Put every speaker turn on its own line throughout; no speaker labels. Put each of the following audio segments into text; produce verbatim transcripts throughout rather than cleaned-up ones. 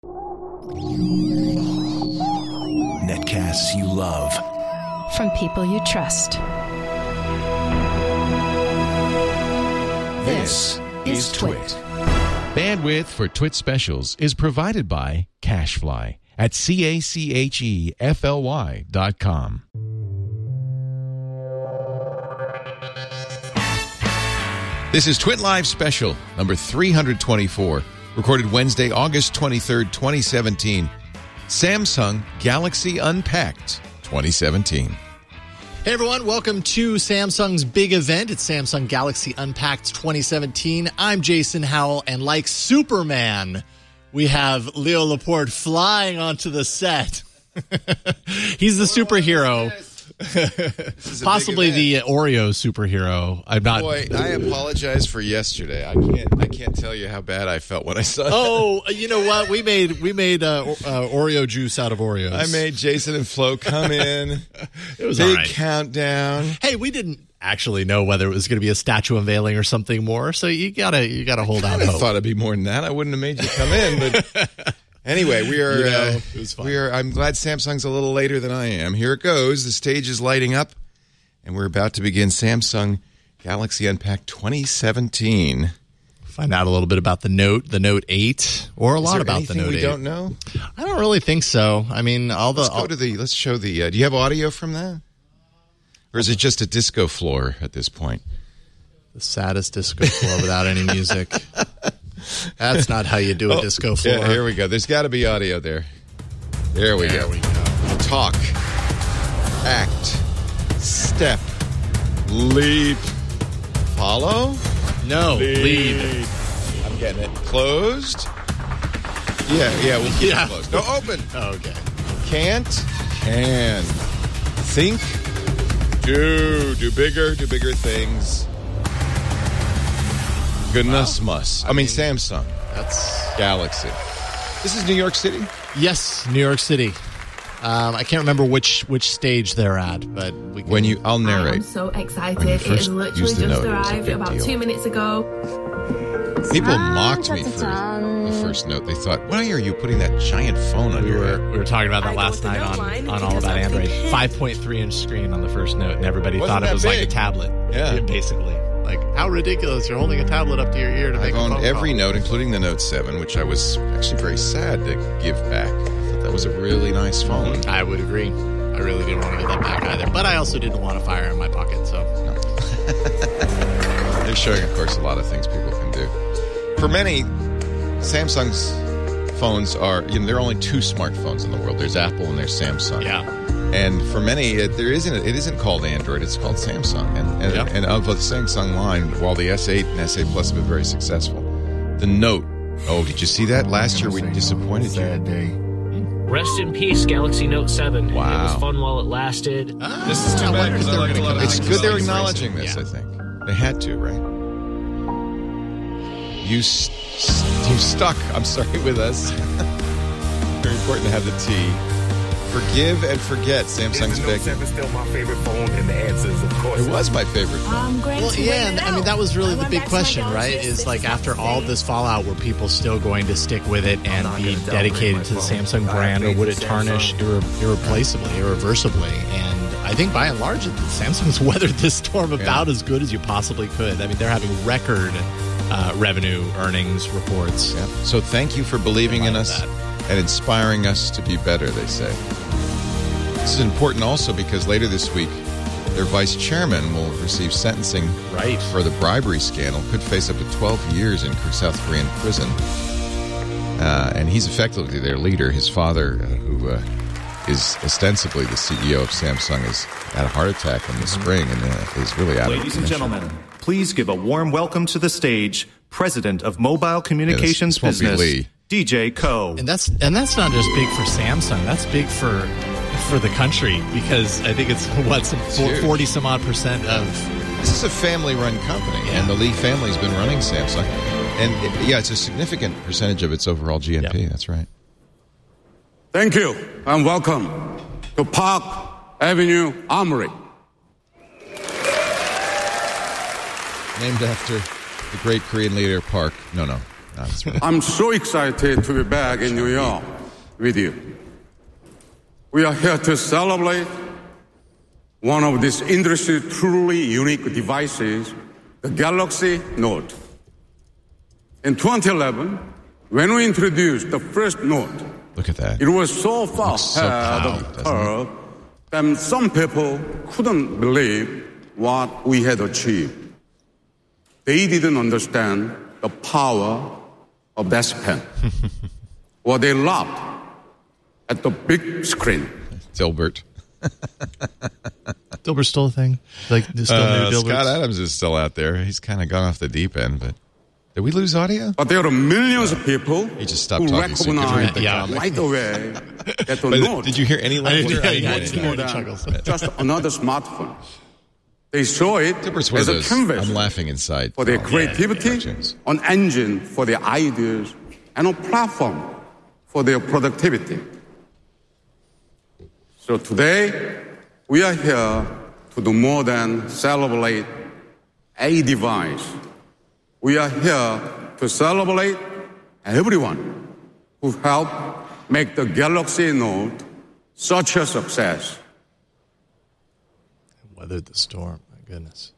Netcasts you love.
From people you trust.
This is Twit.
Bandwidth for Twit specials is provided by CacheFly at C A C H E F L Y dot com. This is Twit Live Special, number three twenty-four, recorded Wednesday, August twenty-third, twenty seventeen. Samsung Galaxy Unpacked twenty seventeen.
Hey everyone, welcome to Samsung's big event. It's Samsung Galaxy Unpacked twenty seventeen. I'm Jason Howell, and like Superman, we have Leo Laporte flying onto the set. He's the superhero. Possibly the Oreo superhero. I'm not.
Boy, I apologize for yesterday. I can't. I can't tell you how bad I felt when I saw that.
Oh, you know what? We made we made uh, uh, Oreo juice out of Oreos.
I made Jason and Flo come in.
It was
big
all right.
Countdown.
Hey, we didn't actually know whether it was going to be a statue unveiling or something more. So you gotta you gotta hold out
I
hope.
thought it'd be more than that. I wouldn't have made you come in, but. Anyway, we are.
You know,
uh,
it was fun.
we are. I'm glad Samsung's a little later than I am. Here it goes. The stage is lighting up, and we're about to begin Samsung Galaxy Unpacked twenty seventeen.
Find out a little bit about the Note, the Note eight, or a
Is
lot
there
about the
anything
Note
we
eight.
don't know.
I don't really think so. I mean, all the
Let's
all,
go to the. Let's show the. Uh, do you have audio from that, or is it just a disco floor at this point?
the saddest disco floor without any music. That's not how you do a
Oh,
disco floor.
Yeah, here we go. There's got to be audio there. There we
There
go.
we go.
Talk, act, step, leap, follow.
No, lead.
I'm getting it. Closed. Yeah, yeah, we'll keep
Yeah.
it closed. No, open.
Oh, okay.
Can't, can. Think, do. Do bigger, do bigger things. Goodness must. I, mean, Samsung.
That's
Galaxy. This is New York City?
yes, New York City. Um, I can't remember which which stage they're at, but we can,
When you, I'll narrate.
I'm so excited.
When you
It
first
has literally
used the
just
note, it was a
arrived
big
about
deal.
two minutes ago.
People mocked me for the first note. They thought, why are you putting that giant phone on
we
your
were
head?
we were talking about that
I
last
got the
night
Note
on,
line
on All
because
About
I could
Android.
hit-
five point three inch screen on the first Note, and everybody
Wasn't
thought it
that
was like
big.
a tablet.
Yeah.
basically. Like, how ridiculous! You're holding a tablet up to your ear to make
I've
a
owned
phone
every
call.
Note, including the Note seven, which I was actually very sad to give back. I thought that was a really nice phone.
I would agree. I really didn't want to get that back either, but I also didn't want a fire in my pocket. So
They're showing, of course, a lot of things people can do. For many, Samsung's phones are, you know, there are only two smartphones in the world. There's Apple and there's Samsung.
yeah,
And for many, it, there isn't. It isn't called Android. It's called Samsung. And and,
Yep.
and of the Samsung line, while the S eight and S eight Plus have been very successful, the Note. Oh, did you see that? Last year we disappointed you.
Rest in peace, Galaxy Note seven.
Wow.
It was fun while it lasted.
This is
too bad because I like a lot of
It's
things.
good they're
Like
acknowledging
racing.
this.
Yeah.
I think they had to, right? You s- s- you stuck. I'm sorry with us. Very important to have the T. Forgive and forget. Samsung's
Is the Note
big.
seven still my favorite phone? And the answer is, of course.
It was my favorite phone.
I'm going
Well,
to
yeah,
win
and
it
I mean
out.
that was really
I
the
went
big
back to my
question,
Galaxy
right?
S
Is
six
like
is
after
my
all
thing.
this fallout, were people still going to stick with it and
not
be
gonna downgrade
dedicated
my
to the
phone.
Samsung
I
brand, or
have
would
faith
it
in
tarnish
Samsung.
irre- irreplaceably, irreversibly? And I think by and large, Samsung's weathered this storm about as good as you possibly could. I mean, they're having record uh, revenue earnings reports.
Yeah. So thank you for believing in
Like
us
that.
and inspiring us to be better, they say. This is important also because later this week, their vice chairman will receive sentencing
Right.
for the bribery scandal, could face up to twelve years in South Korean prison. Uh, and he's effectively their leader. His father, uh, who uh, is ostensibly the C E O of Samsung, is had a heart attack in the spring and uh, is really out of
Ladies and
commission.
gentlemen, please give a warm welcome to the stage, President of Mobile Communications
this won't be
Business,
Lee.
D J Ko.
And that's and that's not just big for Samsung. That's big for for the country, because I think it's what some
huge.
forty some odd percent of.
This is a family-run company,
Yeah.
and the Lee family's been running Samsung. And, it, yeah, it's a significant percentage of its overall G N P.
Yep.
That's right.
Thank you and welcome to Park Avenue Armory.
Named after the great Korean leader Park. No, no. No, that's really-
I'm so excited to be back in New York with you. We are here to celebrate one of this industry's truly unique devices, the Galaxy Note. In twenty eleven, when we introduced the first Note,
Look at that.
it was so far
Looks so
ahead
proud,
of
doesn't
curve that some people couldn't believe what we had achieved. They didn't understand the power of that S Pen. Or they laughed at the big screen.
Dilbert.
Dilbert's still a thing? Like, still
Uh,
new Dilberts?
Scott Adams is still out there. He's kind of gone off the deep end, but did we lose audio?
But there are millions of people
He just stopped
who
talking so you could
recognize
read the
Yeah.
comment.
right away that the
But
Note
did you hear any
I didn't
laughter?
hear- yeah, I
is
didn't
more
hear any
than
chuckles.
just another smartphone. They saw it
Dilbert's one
as
of
a
those,
canvas
I'm laughing inside.
for their
Oh,
creativity,
cartoons.
an engine for their ideas, and a platform for their productivity. So today, we are here to do more than celebrate a device. We are here to celebrate everyone who helped make the Galaxy Note such a success.
Weathered the storm. My goodness.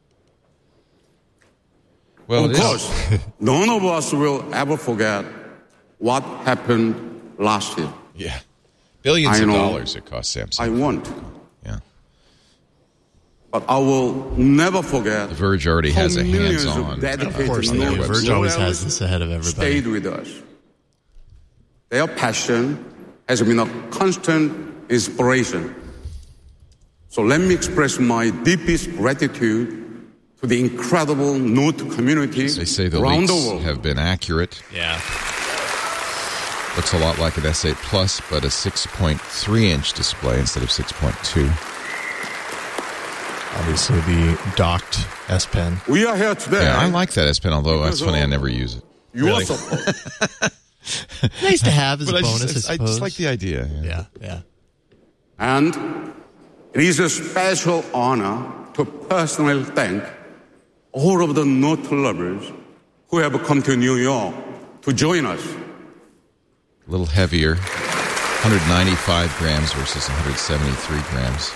Well,
Of
it is-
course, none of us will ever forget what happened last year.
Yeah. Billions
I
of
know.
dollars it cost Samsung.
I won't,
yeah.
but I will never forget.
The Verge already
how
has a
millions
hands-on.
of dedicated
Of course, the
Note
Verge always has
loyalists
this ahead of everybody.
stayed with us. Their passion has been a constant inspiration. So let me express my deepest gratitude to the incredible Note community
They say the
around
leaks
the world.
have been accurate.
Yeah.
Looks a lot like an S eight Plus, but a six point three inch display instead of six point two.
Obviously, the docked S Pen.
We are here today.
Yeah, I like that S Pen, although that's funny, I never use it.
Your
Really?
support.
Nice to have as a
But I
bonus,
just,
I
I
suppose.
just like the idea. Yeah.
Yeah, yeah.
And it is a special honor to personally thank all of the Note lovers who have come to New York to join us.
A little heavier, one hundred ninety-five grams versus one hundred seventy-three grams.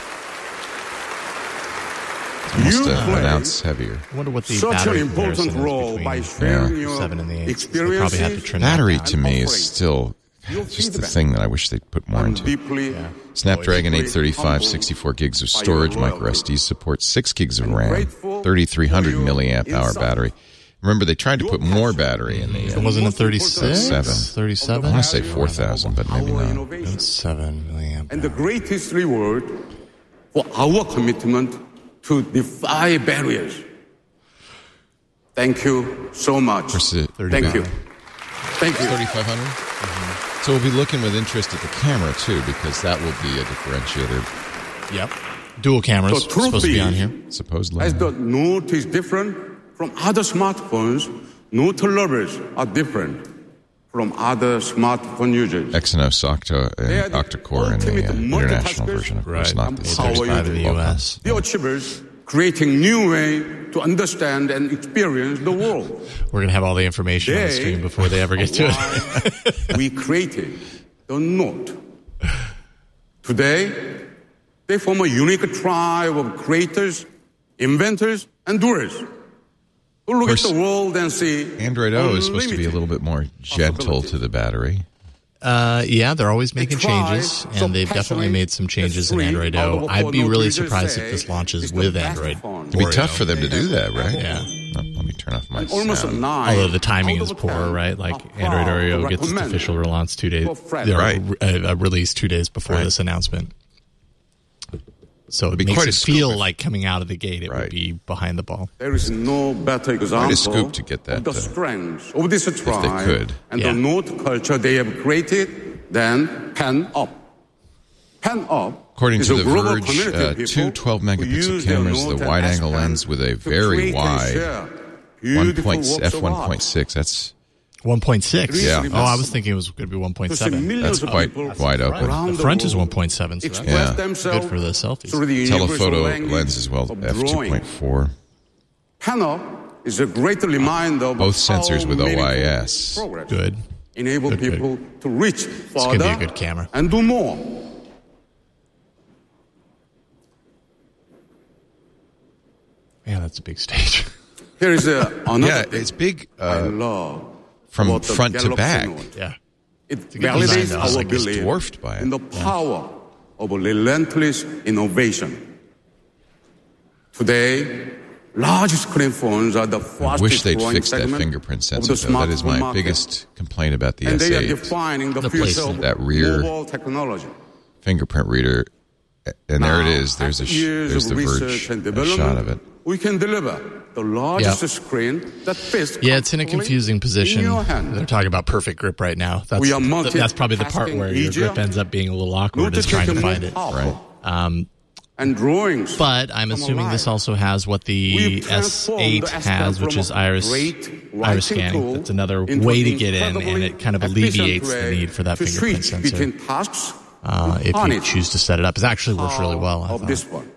It's almost
You
a,
play
an ounce heavier.
I wonder what the
Such an
battery
important
comparison is
role
between
by sharing
Yeah.
your
seven and the eight. They
experiences.
probably have to trim that
Battery
down.
to me is
offering
still
your
just the
feedback.
thing that I wish they'd put more
I'm
into.
deeply
Snapdragon
deeply
eight thirty-five,
humbled
sixty-four gigs of
by your
storage,
loyalty.
micro S D, supports six gigs of
I'm
RAM,
grateful
thirty-three hundred
for your
milliamp hour
insight.
battery. Remember, they tried to put more battery in the.
It
Uh,
wasn't a
Most
thirty-six?
Seven.
thirty-seven?
I want to say four thousand, but maybe
our
not.
innovation.
seven milliamp.
And the greatest reward for our commitment to defy barriers. Thank you so much.
course, it-
Thank you. Thank you.
thirty-five hundred? So we'll be looking with interest at the camera, too, because that will be a differentiator,
Yep. Dual cameras
So truth
supposed to be
be-
on here.
supposedly.
As the Note is different from other smartphones, Note lovers are different from other smartphone users.
Exynos Octa
They are
and
the
octa-core in the
ultimate
uh, international
multitaskers.
version, of course,
Right.
not the
And
eight
power
thirty-five in the
user.
U S.
The achievers creating new way to understand and experience the world.
We're going to have all the information on the
They
screen before they ever get to it.
why we created the Note. Today, they form a unique tribe of creators, inventors, and doers who look at
course,
the world and see
Android O is supposed to be a
unlimited
little bit more gentle to the battery.
Uh, yeah, they're always making
try
changes,
so
and they've definitely
passionately
made some changes in
that
Android
three out
O.
of
I'd
four
be
Note
really
users
surprised
say
if this launches
it's the
with
best
Android.
phone.
It'd be
Oreo.
tough for them to do that, right?
Yeah.
Oh, let me turn off my
Almost a
sound.
nine.
Although the timing
out
is
of
poor,
ten
right? Like
are
Android
proud
Oreo
to
gets its
recommend
official release two days,
for friends.
their,
Right.
uh, uh, release two days before
Right.
this announcement. So it
be
makes
quite a
it
scoop
feel
if-
like coming out of the gate it
Right.
would be behind the ball.
There is no better example
scoop to get that,
of the
uh,
strengths of this tribe
could.
and
Yeah.
the Note culture they have created than Pen Up. Pen Up
According
is
to
a
The
global
Verge,
community
uh,
of people
two twelve
who
megapixel
use their
cameras, the
Note and
wide-angle
S Pen
lens with a
to
very
create and
wide
share
one
beautiful
point
works
f
of
one
art.
point six. That's
one point six?
Yeah.
Oh, I was thinking it was going to be one point
To see
seven.
millions
That's
of
quite
people
wide open.
around
The front is
world
one point seven, so that's
express
Yeah.
themselves
good for the selfies.
through the universal
telephoto
language
lens as well,
of
f two
drawing.
point four.
Pen Up is a great reminder of
Both
how
sensors with O I S.
meaningful progress
Good.
enable
Good, good.
people to reach
gonna be
further
a good camera.
and do more.
Yeah, that's a big stage.
Here is a, another
Yeah,
thing
it's big
I
uh,
love
from
about the
front to
Galaxy
back.
Note.
Yeah.
It
a good design,
validates
though.
our
Like it's
belief
dwarfed by it.
in the power of relentless innovation. Today, large screen phones are the
I
fastest
wish they'd
growing
fix that
segment
fingerprint
of the
sensor, though. That is my
smartphone market.
biggest complaint about the
And
S
they are
eight.
defining the,
The
future
placement.
of
That rear-
mobile technology.
Fingerprint reader. And there it
Now,
is. There's, a
after
sh-
years
there's
of
the
research
verge
and
a
development,
shot of it.
we can deliver the largest
Yep.
screen that fits
Yeah, it's in a
comfortably
confusing position.
in your hand.
They're talking about perfect grip right now. That's
We are
th- that's probably the part
multitasking
where your
easier.
grip ends up being a little awkward, is trying to
Notification
find
more
it.
powerful.
Right.
Um,
And drawings.
but I'm
come
assuming this
alive.
also has what the
We've
S
transformed
eight
the S pen
has, which
from
is
a
iris
great
iris
writing
scanning.
tool
That's another
into
way to
an
get in, and
incredibly
it kind of
efficient
alleviates the
way
need for that
to
fingerprint
switch
sensor
between tasks
uh,
to
if you
harness
choose to set it up. It actually works really well. I
of
thought.
this one.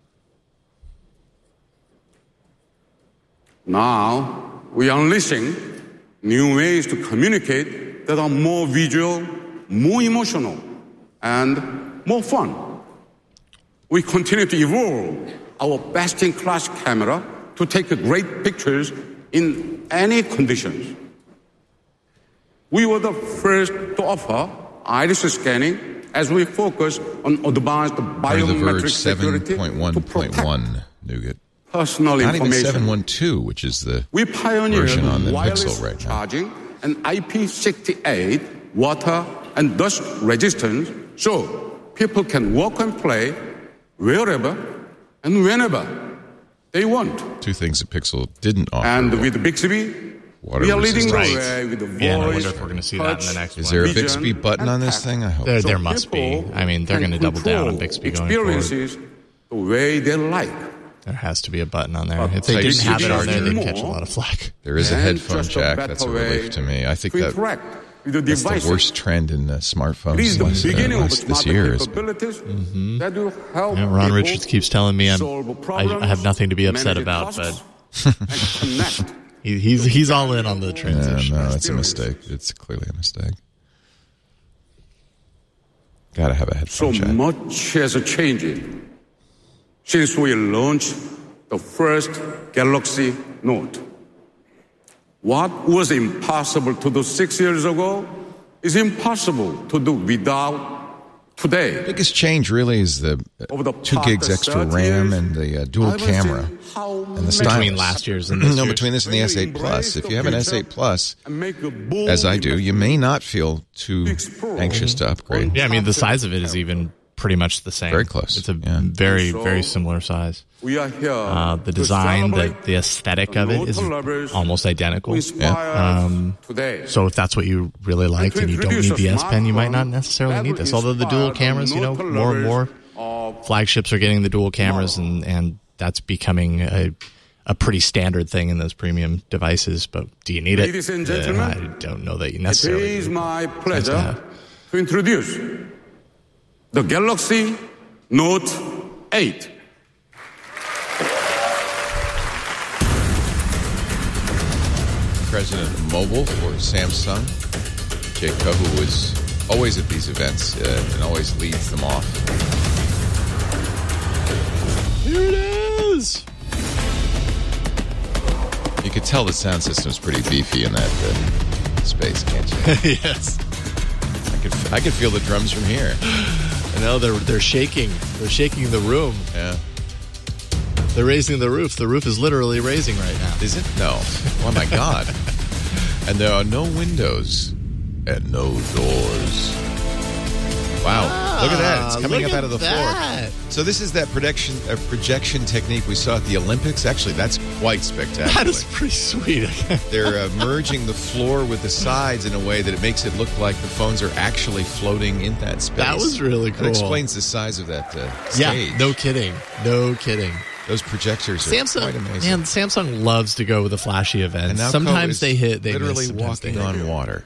Now, we are unleashing new ways to communicate that are more visual, more emotional, and more fun. We continue to evolve our best-in-class camera to take great pictures in any conditions. We were the first to offer iris scanning as we focus on advanced
Part of the
biometric
Verge seven
security
point
to
one point
protect
one nougat.
personal
Not even
information.
seven one two, which is the
We pioneered
version on the
wireless
Pixel right now.
charging and I P six eight water and dust resistance so people can walk and play wherever and whenever they want.
two things that Pixel didn't offer.
And with Bixby,
Water
we are leading the
resistance.
way with the voice,
Yeah, and I wonder if we're gonna see that in the
touch,
next
Is
one.
there a
vision,
Bixby button
and
on this
tap.
thing? I hope.
There,
so.
there must be.
People
I mean, they're
can
going to double down on
control
Bixby going forward.
experiences the way they like.
There has to be a button on there.
But
If they
Type
didn't
C
have it on there, they'd
more.
catch a lot of flack.
There is a
And
headphone
just a
jack.
better
That's a
way
relief to me. I think
to
that
interact with the
that's
devices.
the worst trend in uh, smartphones
It is the
last, uh,
beginning of
last-
the
this
smarter
year. is-
capabilities that will help
Yeah, Ron
people
Richards keeps telling me I'm,
solve
I,
problems,
I have nothing to be upset
manage
about, but
costs, and connect.
he, he's he's all in on the
Yeah,
transition.
no, it's a mistake. It's clearly a mistake. Got to have a
So
headphone jack.
much has changed since we launched the first Galaxy Note. What was impossible to do six years ago is impossible to do without today.
Biggest change really is the uh,
Over the
two gigs
past
extra
thirty
RAM
years,
and the uh, dual
I've seen
camera
how
and the
many-
stylus.
Between last year's and this
no,
year's.
between this and the S eight Plus. If you have an S eight Plus,
and make a bold
as I do, you may not feel too
Explore.
anxious to upgrade.
Yeah, I mean the size of it is even pretty much the same.
Very close,
It's a
yeah.
very
So,
very similar size.
We are here.
Uh, the
to
design, the,
celebrate
the aesthetic of it is
Note lovers
almost identical.
who inspire
Um,
today.
So if that's what you really liked
to
and you don't
introduce
need the
a
S Pen, you might not
smartphone
necessarily
that
need
will
this. Although the dual
inspire the
cameras, you know,
Note
more and more
lovers of
flagships are getting the dual cameras, and, and that's becoming a, a pretty standard thing in those premium devices. But do you need it?
Ladies and
Uh,
gentlemen,
I don't know that you
It
necessarily
is
do.
my
Nice to
pleasure
have.
to introduce the Galaxy Note eight.
President of Mobile for Samsung, Jay Kohu, is always at these events uh, and always leads them off.
Here it is.
You could tell the sound system's pretty beefy in that uh, space, can't you?
Yes.
I could, I could feel the drums from here.
I know they're they're shaking. They're shaking the room.
Yeah.
They're raising the roof. The roof is literally raising right now.
Is it? No. Oh my God. And there are no windows and no doors. Wow. Look at that. It's coming
look
up
at
out of the
that.
floor. So this is that projection, uh, projection technique we saw at the Olympics. Actually, that's quite spectacular.
That is pretty sweet.
They're uh, merging the floor with the sides in a way that it makes it look like the phones are actually floating in that space.
That was really cool.
It explains the size of that uh, stage.
Yeah, no kidding. No kidding.
Those projectors are quite
Samsung,
amazing.
man, Samsung loves to go with the flashy events.
And now
Sometimes
Koh
they
is
hit, they
literally
miss, sometimes
walking
they
on
hit.
water.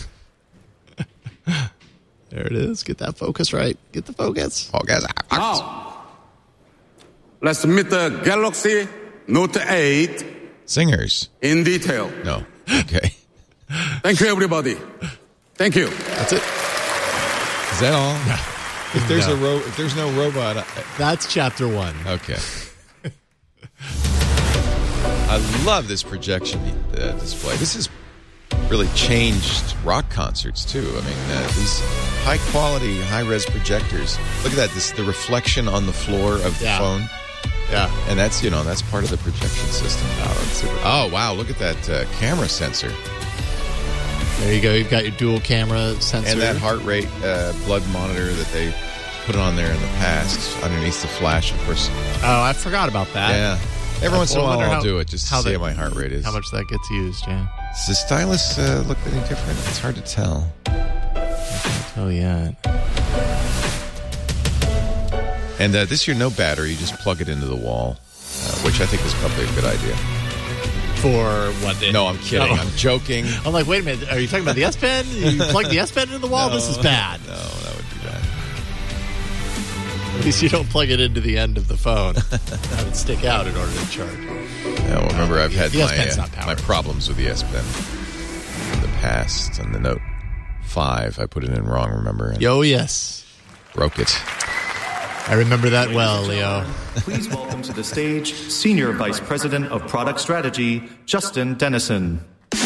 There it is. Get that focus right. Get the focus.
Oh, guys,
Now, let's meet the Galaxy Note eight
Singers.
in detail.
No. Okay.
Thank you, everybody. Thank you.
That's it.
Is that all? No. If there's
No.
a ro- if there's no robot, I-
That's chapter one.
okay. I love this projection uh, display. This has really changed rock concerts too. I mean, uh, these high quality, high res projectors. Look at that. This the reflection on the floor of the
Yeah.
phone.
Yeah.
And that's, you know, that's part of the projection system.
Oh, that's super cool.
Oh, wow. Look at that uh, camera sensor.
There you go. You've got your dual camera sensor.
And that heart rate uh, blood monitor that they put on there in the past underneath the flash, of course.
Oh, I forgot about that.
Yeah. Every once in a
Well, I
while
wonder
I'll
how-
do it just to
how
see
that-
how my heart rate is.
How much that gets used, yeah.
Does the stylus uh, look any different? It's hard to tell.
Oh, yeah.
And uh, this year, no battery. You just plug it into the wall, uh, which I think is probably a good idea.
For what? It,
No, I'm kidding.
No.
I'm joking.
I'm like, wait a minute. Are you talking about the S Pen? You plug the S Pen into the wall?
No,
This is bad.
No, that would be bad.
At least you don't plug it into the end of the phone. That would stick out in order to charge.
No, well, remember, I've had
The
my,
S Pen's
uh,
not
my
powered.
problems with the S Pen in the past. On the Note five, I put it in wrong, remember? And
Yo, yes.
broke it.
I remember that well, Leo.
Please welcome to the stage Senior Vice President of Product Strategy, Justin Dennison.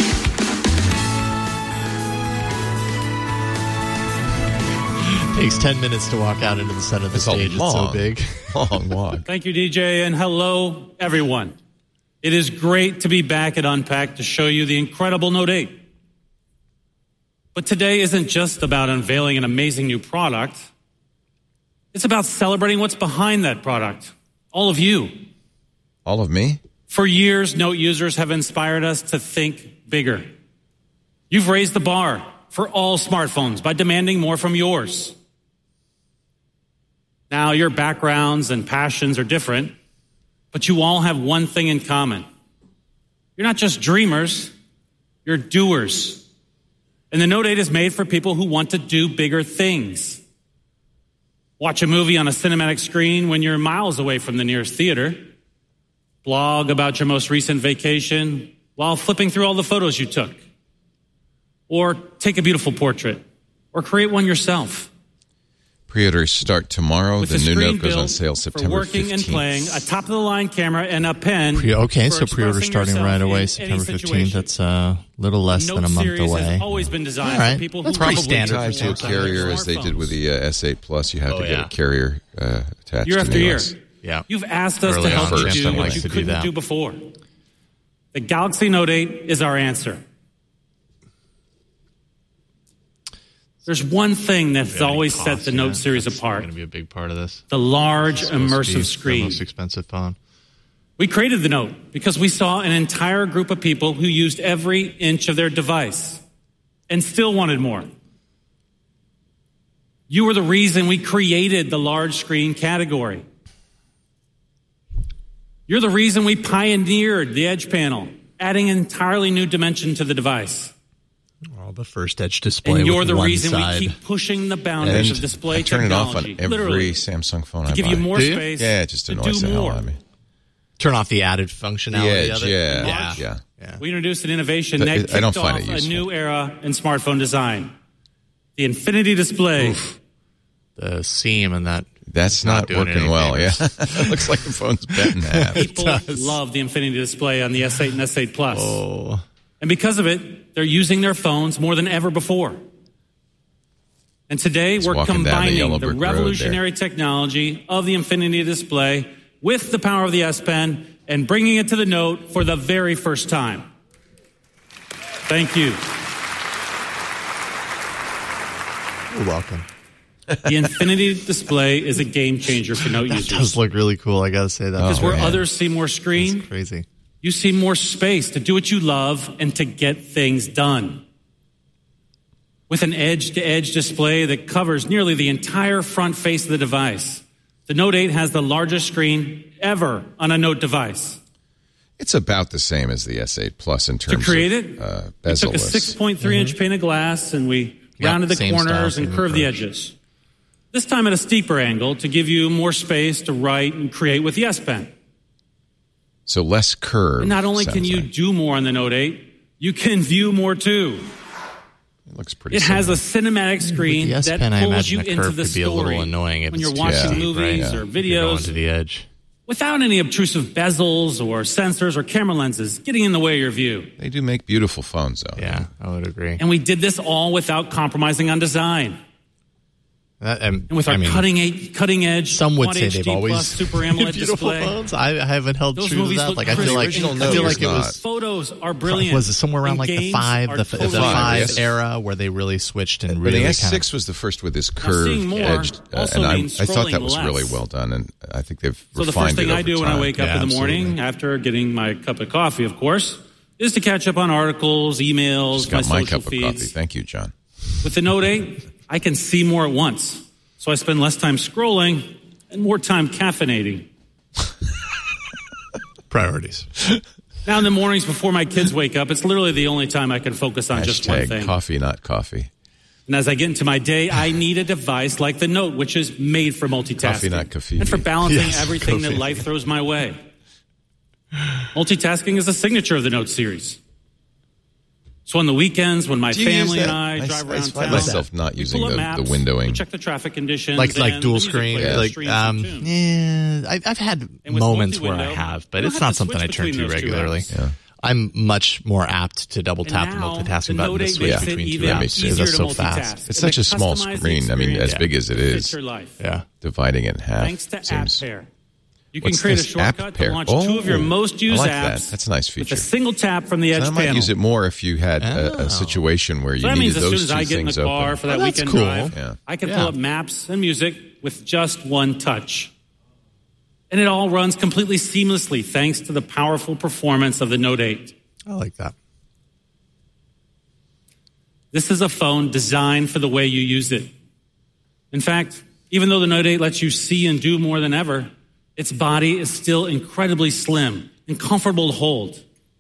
Takes ten minutes to walk out into the center of the
It's a
stage. It's so
long,
big.
long walk.
Thank you, D J, and hello, everyone. It is great to be back at Unpacked to show you the incredible Note eight. But today isn't just about unveiling an amazing new product. It's about celebrating what's behind that product. All of you.
All of me?
For years, Note users have inspired us to think bigger. You've raised the bar for all smartphones by demanding more from yours. Now, your backgrounds and passions are different, but you all have one thing in common. You're not just dreamers, you're doers. And the Note eight is made for people who want to do bigger things. Watch a movie on a cinematic screen when you're miles away from the nearest theater. Blog about your most recent vacation while flipping through all the photos you took. Or take a beautiful portrait. Or create one yourself.
Pre-orders start tomorrow.
With
The
a
new
screen
Note goes on
built
sale
for
September
working
fifteenth.
and playing, a top-of-the-line camera, and a pen.
Pre- okay,
for
so pre-order
expressing
starting
yourself
right away,
in
September
any
fifteenth.
situation.
That's a little less
Note
than a month
series
away.
has always been designed
All right.
for people
That's
who
pretty
probably
standard
Tied to a
want to use
carrier as they did with the uh, S eight Plus. You have
Oh,
to get
yeah.
a carrier uh, attached
Year
to
after
the
year.
U S.
Yeah.
You've asked us
Early
to help
on,
you
Samsung
do what
likes
you
to do
couldn't
that.
do before. The Galaxy Note eight is our answer. There's one thing that's always set the Note series apart.
Going to be a big part of this.
The large
It's supposed to be
immersive
their
screen.
most expensive phone.
We created the Note because we saw an entire group of people who used every inch of their device and still wanted more. You were the reason we created the large screen category. You're the reason we pioneered the Edge panel, adding an entirely new dimension to the device.
Well, the first Edge display.
And you're
with
the
one
reason
side.
we keep pushing the boundaries
And
of display
I turn it off
technology.
on every
literally,
Samsung phone
to
I
give
buy.
you more
Do you?
space.
Yeah, it just
to
annoys
do
the hell
more.
out of me.
Turn off the added
The
functionality
Edge,
of it.
yeah,
Yeah.
yeah.
Yeah.
We introduced an innovation
But
that
it-
kicked
I don't find
off
it
a
useful.
new era in smartphone design. The Infinity Display.
Oof. The seam and that.
That's
is
not,
doing
working
any
well, yeah.
favors.
It looks like the phone's bent in half.
People
does.
love the Infinity Display on the S eight and S eight Plus.
Oh.
And because of it, they're using their phones more than ever before. And today,
He's
we're
walking down the
combining
yellow
the
brick road
revolutionary technology of the Infinity Display with the power of the S Pen and bringing it to the Note for the very first time. Thank you.
You're welcome.
The Infinity Display is a game changer for Note
That
users.
does look really cool. I got to say that.
Because
Oh,
where
man.
others see more screen,
It's crazy.
you see more space to do what you love and to get things done. With an edge-to-edge display that covers nearly the entire front face of the device, the Note eight has the largest screen ever on a Note device.
It's about the same as the S eight Plus in
To
terms
create
of
it,
uh,
we
bezel
took a six point three inch pane of glass and we
Yeah,
rounded the
same style,
corners and
same
curved the
approach.
edges. This time at a steeper angle to give you more space to write and create with the S Pen.
So less curve.
And not only can you
like.
do more on the Note eight, you can view more too.
It looks pretty
It
similar.
has a cinematic screen
With the S
that
Pen, I
pulls you
imagine a
into
curve
the
could be a
story
little annoying if
when
it's
you're
too
watching
steep,
movies
right?
or
You're going
videos
to the edge.
without any obtrusive bezels or sensors or camera lenses getting in the way of your view.
They do make beautiful phones, though.
Yeah, I would agree.
And we did this all without compromising on design.
That, um,
And with our
I mean,
cutting edge, cutting edge,
some would
Quad
say
H D
they've always
plus Super AMOLED
beautiful
display.
phones. I, I haven't held
Those
true to
movies
that.
look
Like I feel
crisp
like
and
original
I
Note
feel
was
like it
not.
was.
Photos are brilliant.
Was it somewhere around
And
like the
games
five,
are
the,
totally
the five
yes.
era where they really switched and
But
really
the
kind
S six
of,
was the first with this
seeing
curved
more
edged, uh,
also
and I,
means
I thought that
scrolling
was
less.
really well done, and I think they've
So the
refined
first thing
it
I
over
do when I
time.
wake up
Yeah,
in the morning
absolutely.
after getting my cup of coffee, of course, is to catch up on articles, emails,
Just got
my
my
social
cup of
feeds.
coffee. Thank you, John.
With the Note eight, I can see more at once. So I spend less time scrolling and more time caffeinating.
priorities.
Now in the mornings before my kids wake up, it's literally the only time I can focus on just one
Hashtag
thing.
coffee, not coffee.
And as I get into my day, I need a device like the Note, which is made for multitasking.
Coffee, not coffee.
And for balancing
Yes,
everything
coffee.
that life throws my way. Multitasking is a signature of the Note series. So on the weekends, when my
Do you use
family and
that?
I
I-
drive
I
around
find
town,
myself not
we
using
pull up
the-
maps,
the windowing.
we check the traffic conditions,
like like
and
dual
the music
screen.
player
Like
streams
um,
some tunes.
yeah, I, I've had
And with
moments where I
multi-window,
have, but
you don't
it's
have
not
to
something I
switch
turn
between
to
those two
regularly.
apps.
Yeah.
I'm much more apt to double
And
tap the
now,
multitasking
the
button
Note
to
eight
switch
makes it
between two
even
Yeah, me
apps
too.
because
easier
that's
to
so
multitask.
fast.
It's
And
such a small
customize the
screen. I mean, as
experience
big as it
that
is,
fits your life.
Yeah.
dividing it in half
Thanks to
seems.
App Pair. You can
What's
create
this?
a shortcut
App
to
Pair.
launch
Oh,
two of your most used
I like that.
apps
That's a nice
with
feature.
a single tap from the Edge
I might
panel.
use it more if you had a,
Oh.
a situation where you
So that means
needed
as soon
those
as
two
I get in the
things
car
open.
for that
Oh, that's
weekend
cool.
drive,
Yeah.
I can
Yeah.
pull up maps and music with just one touch. And it all runs completely seamlessly thanks to the powerful performance of the Note eight.
I like that.
This is a phone designed for the way you use it. In fact, even though the Note eight lets you see and do more than ever, its body is still incredibly slim and comfortable to hold.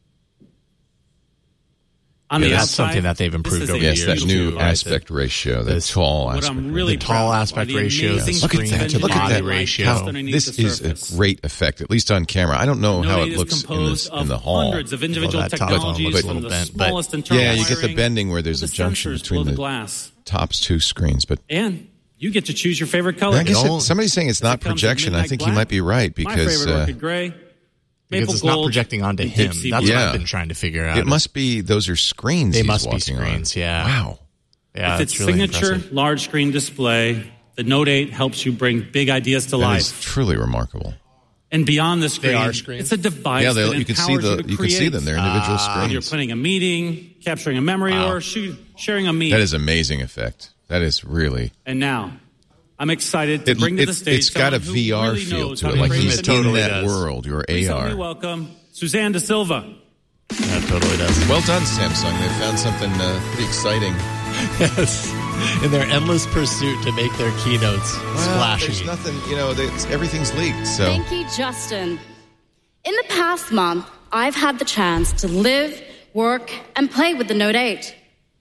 On
Yeah,
the
that's
outside,
something that they've
this
improved
is a
over
Yes,
the
that
years,
new
too, right?
aspect ratio, the
This-
tall
What
aspect
I'm
ratio.
really
The
proud
tall
of are
aspect
the
ratio,
amazing
yes.
Look at
screens
that.
and
Look at
body
that
light
ratio.
just underneath
This
the
is
surface.
a great effect, at least on camera. I don't know
Note
how
eight
it
is
looks in,
composed
this,
of
in the hall.
hundreds of individual
Well, that top one
technologies
looks a
from
little
the
bent, but-
smallest internal
Yeah, you get the
wiring
bending where
to
there's
the
a junction
sensors
between
below
the
glass.
top's two screens. But
And you get to choose your favorite color.
I guess
all-
it, somebody's saying it's not
It comes in
projection. I
midnight
think he
black,
might be right
my
because
favorite
uh,
orchid gray,
Because
maple
it's not
gold,
projecting onto
and
him.
Dixie
That's
blue.
what
Yeah.
I've been trying to figure out.
it must be those are screens.
They
he's
must be
walking on.
screens, yeah.
Wow.
Yeah,
With its
it's really
signature
impressive.
large screen display, the Note eight helps you bring big ideas to
That
life.
is truly remarkable.
And beyond the screen,
are screens?
it's a device
Yeah, they-
that
you can see
empowers
the
you to
you can see
create.
them. They're individual
Whether you're
screens.
planning a meeting, capturing a memory,
Wow.
or shoot, sharing a meme.
That is amazing effect. That is really.
And now, I'm excited to
It,
bring to
it,
the stage
it's got a
someone who
V R
really
feel
knows
to
how
it, like
bring
he's
the
in
totally
that
does.
world. Your
Please
A
help me
R.
welcome Suzanne De Silva.
That totally does.
Well done, Samsung. They found something uh, pretty exciting.
Yes. In their endless pursuit to make their keynotes
Well,
splashy.
there's nothing, you know. It's, everything's leaked. So
Thank you, Justin. In the past month, I've had the chance to live, work, and play with the Note eight.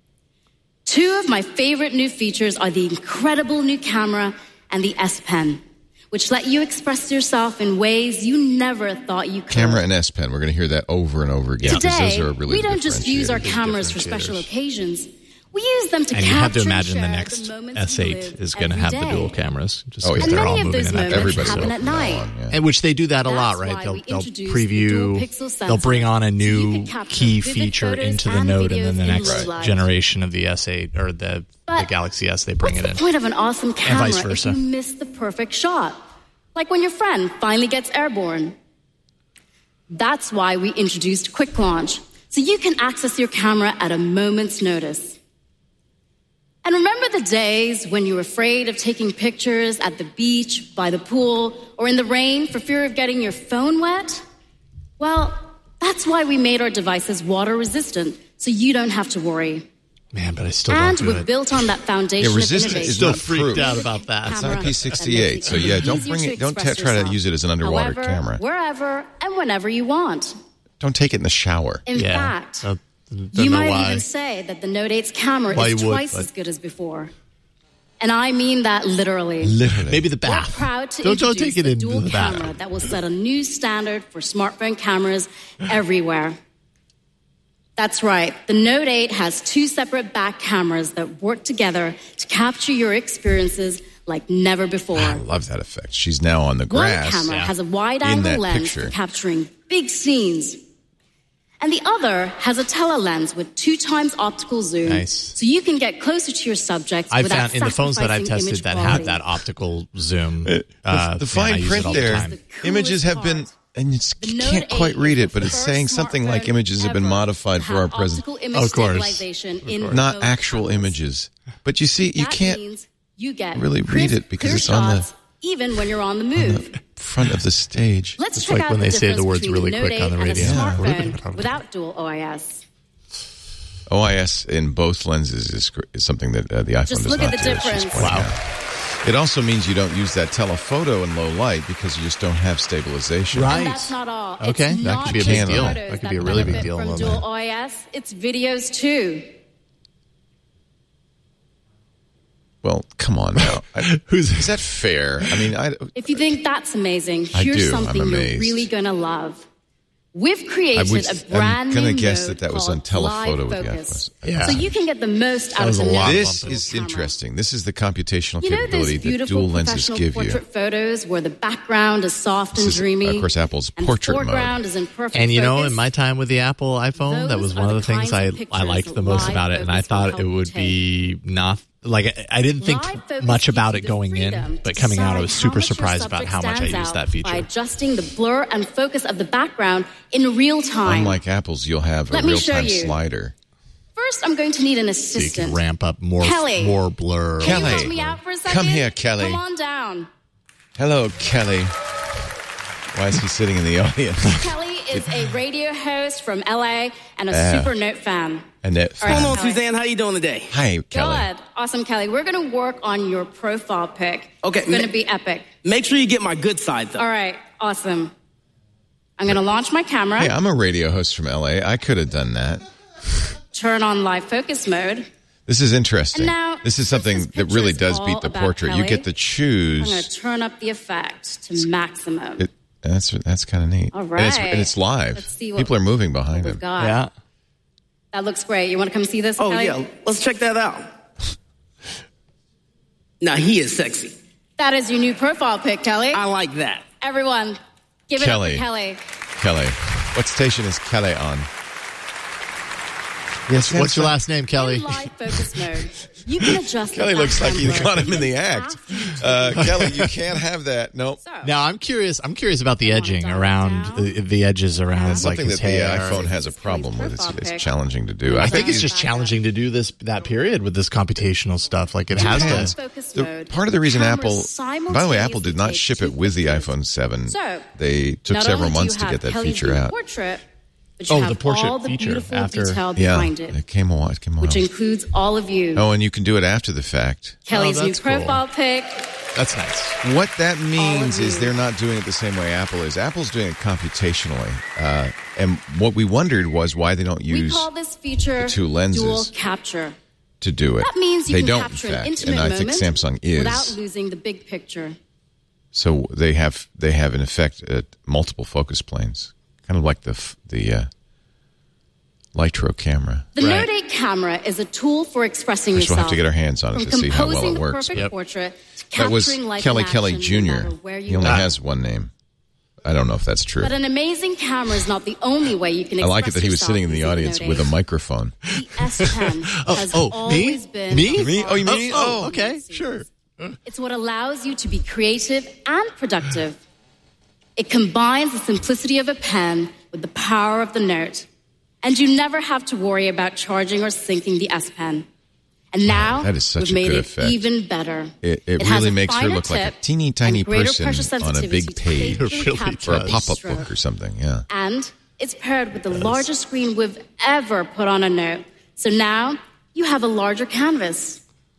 Two of my favorite new features are the incredible new camera and the S Pen, which let you express yourself in ways you never thought you could.
camera and S Pen. We're going to hear that over and over again. because
Today,
those are really
we don't just use our
differentiators.
cameras for special occasions. We use them to
And
capture
you have to
and
imagine the
share
next
moments
S
we
eight
live
is going to
every
have the
day.
dual cameras. Just
Oh, yeah.
because
And
they're
many
all
of
moving
those
in that
moments
Everybody
happen
will
at
from now
night.
on, yeah.
And which they do that a
That's
lot,
why
right? They'll,
we
they'll
introduced the
preview,
dual-pixel
they'll bring
sensor,
on a
so you
new
can capture
key
vivid
feature
photos
into the
and
Note, and then the
videos in
next
real life.
generation of the S eight or the, the
But
Galaxy S, they bring
What's
it in.
the point of an awesome camera
vice
if
versa.
you miss the perfect shot? Like when your friend finally gets airborne. That's why we introduced Quick Launch, so you can access your camera at a moment's notice. And remember the days when you were afraid of taking pictures at the beach, by the pool, or in the rain for fear of getting your phone wet? Well, that's why we made our devices water resistant, so you don't have to worry.
Man, but I still
And
don't do
we've
it.
built on that foundation
Yeah,
of
resistant
innovation.
is
Still
not
freaked
proof.
out about that.
It's not a
Camera
P sixty-eight, so yeah, don't
easier
bring
to
it. Don't
express
t- try to
yourself.
use it as an underwater
However,
camera.
Wherever and whenever you want.
Don't take it in the shower.
In
Yeah.
fact,
Uh, don't
you
know
might
why.
even say that the Note eight's camera
Why
is
you would,
twice
but-
as good as before. And I mean that literally.
Literally.
Maybe the
We're
bath.
proud to
don't, don't
introduce
take it
the
into
dual
the
camera
bath.
that will set a new standard for smartphone cameras everywhere. That's right. The Note eight has two separate back cameras that work together to capture your experiences like never before.
I love that effect. She's now on the
One
grass.
camera
Yeah.
has a
In
wide-angle
that
lens
picture.
for capturing big scenes. And the other has a telelens with two times optical zoom.
Nice.
So you can get closer to your subject
I
without
found in the phones that I've
sacrificing
tested
image
that
quality.
have that optical zoom.
It- the,
uh,
the
man, I
fine
use it
print
all the
there,
time.
The coolest
images have been,
part.
and it's,
The
you
Note
can't quite
eight
read
is
it, but
the
it's
first
saying something like
smartphone
images have been
ever
modified
to
for our
have
present.
optical image
Of course.
stabilization in
Not
both
actual
cameras.
images. But you see, you
That
can't
means you get
really read
crisp,
it because
clear
it's on the-
shots, even when you're on the move.
front of the stage.
Let's
It's
check
like
out
when
the
they say the
difference
words
between
really
the Note
quick on the
eight
radio.
and a
Yeah.
smartphone without dual O I S.
O I S in both lenses is, is something that uh, the iPhone
Just
does
look
not
at the
do, as she's
difference.
pointing
Wow.
out. It also means you don't use that telephoto in low light because you just don't have stabilization.
Right.
And that's not all.
Okay,
It's
that
not
could be a
just
big deal.
photos
That could be a really big
benefit
deal
From
on
dual
that.
O I S, it's videos too.
Well, come on now. I,
Who's
is that fair? I mean, I,
If you think that's amazing,
I
here's
do. I'm
something you're
amazed.
really going to love. We've created
I would,
a brand
I'm
new
going to guess
mode
that that was on
called
telephoto
Live
with the
Focus.
iPhone.
Yeah.
So you can get the most
That
out of
was
the
a lot.
Note
This
eight
is
camera.
interesting. This is the computational
You know
capability
those
that
beautiful
dual lenses
professional
give you.
portrait photos where the background is soft
This
and
is,
dreamy,
of course, Apple's
and
portrait
the
mode.
foreground is in perfect
And you know,
focus?
in my time with the Apple iPhone, that
Those
was
are
one of
the
the things
kinds
I
of pictures
I liked
that
the most
Live
about it, and I
Focus will
thought
help
it
you
would
take.
be not like I- I didn't think
Live Focus
much
gives
about
you
it
the
going in,
freedom
but
to
coming out, I
decide
was
how
super
much your
surprised about
subject
how much I
stands
used that
out
feature.
by adjusting the blur and focus of the background in real time.
Unlike Apple's, you'll have a
Let me show
real-time
you.
slider.
First, I'm going to need an
So you
assistant.
can ramp up more
Kelly.
more blur.
Can you
Kelly.
help me out for a second?
Come here, Kelly.
Come on down.
Hello, Kelly. Why is he sitting in the audience?
Kelly is a radio host from L A and a
Ah.
Super Note fan.
And that,
All right,
Hold on,
Kelly.
Suzanne. How you doing today?
hi, Kelly.
Good. Awesome, Kelly. We're going to work on your profile pic.
Okay,
It's going to
ma-
be epic.
Make sure you get my good side, though.
All right. Awesome. I'm going to launch my camera,
Hey, I'm a radio host from L A. I could have done that.
turn on live focus mode.
This is interesting.
And now,
this is
since
something
this
that really
picture is
does beat
all
the
about
portrait. You
Kelly,
get to
I'm going
choose.
to turn up the effect to maximum.
It, that's that's kind of neat.
All
And it's,
right.
and it's live.
Let's see what
People are moving behind
We've
him.
got.
Yeah.
That looks great. You want to come see this,
Oh,
Kelly?
yeah. Let's check that out. Now, he is sexy.
That is your new profile pic, Kelly.
I like that.
Everyone, give it
Kelly.
up for Kelly.
Kelly. What station is Kelly on? Yes,
What's your last name, Kelly?
In live focus mode, you can adjust.
Kelly
the
looks like you
background
got him in the
blur.
act. Uh, Kelly, you can't have that. Nope.
So,
Now I'm curious. I'm curious about the
wanna
edging
dial it
around
down?
the, the edges around
That's
like
something
his
that the
hair.
iPhone has a problem with. It's, it's challenging to do.
I think
he's-
it's just challenging to do this that period with this computational stuff. Like it has
depends.
to.
focus
The,
mode,
part of the reason
cameras
Apple, by the way, Apple did not
simultaneously
ship
take
it with the
two pictures.
iPhone seven.
So,
They took
Not
several
only do
months
you
to
have
get that
Kelly's
feature
new
out.
Portrait, but you
Oh,
have
the portrait
all the
feature
beautiful
after-
detail
Yeah,
behind it,
it came a while. It came a while.
which includes all of you.
Oh, and you can do it after the fact.
Kelly's
Oh,
new
that's cool.
profile pic.
That's nice.
What that means
All of
is
you.
they're not doing it the same way Apple is. Apple's doing it computationally. Uh, and what we wondered was why they don't
We
use
call this feature
the two lenses.
dual capture.
to do it.
That means you
they
can
don't,
capture
in
an
fact,
intimate
and I think
moment
Samsung is.
without losing the big picture.
So they have they have in effect uh, multiple focus planes, kind of like the f- the uh, Lytro camera.
The
Right.
Note eight camera is a tool for expressing
First, we'll
yourself.
have to get our hands on it
From
to see how well
composing
it
the
works.
perfect
Yep.
portrait to
That was
capturing life
Kelly
in
Kelly
action, no
Junior
matter where you
He only
are.
has one name. I don't know if that's true.
But an amazing camera is not the only way you can
I
express
like it that he was
yourself
sitting in the
using
audience
Note
with a
eight.
microphone.
The S Pen has
oh, me?
always been
Me?
a
Me?
part
Oh, you
of
mean-
our
oh,
okay,
experiences.
sure.
It's what allows you to be creative and productive. It combines the simplicity of a pen with the power of the Note. And you never have to worry about charging or syncing the S Pen. And now,
that is such
we've
a
made
good
it
effect.
even better.
It, it,
has
really
a
makes her
finer
look like a
tip
teeny tiny
and greater
person
pressure
on a
sensitivity
big
to
page
faithfully
It really
capture
or a
each
pop-up
stroke.
book or something. Yeah.
And it's paired with the largest screen we've ever put on a Note. So now you have a larger canvas.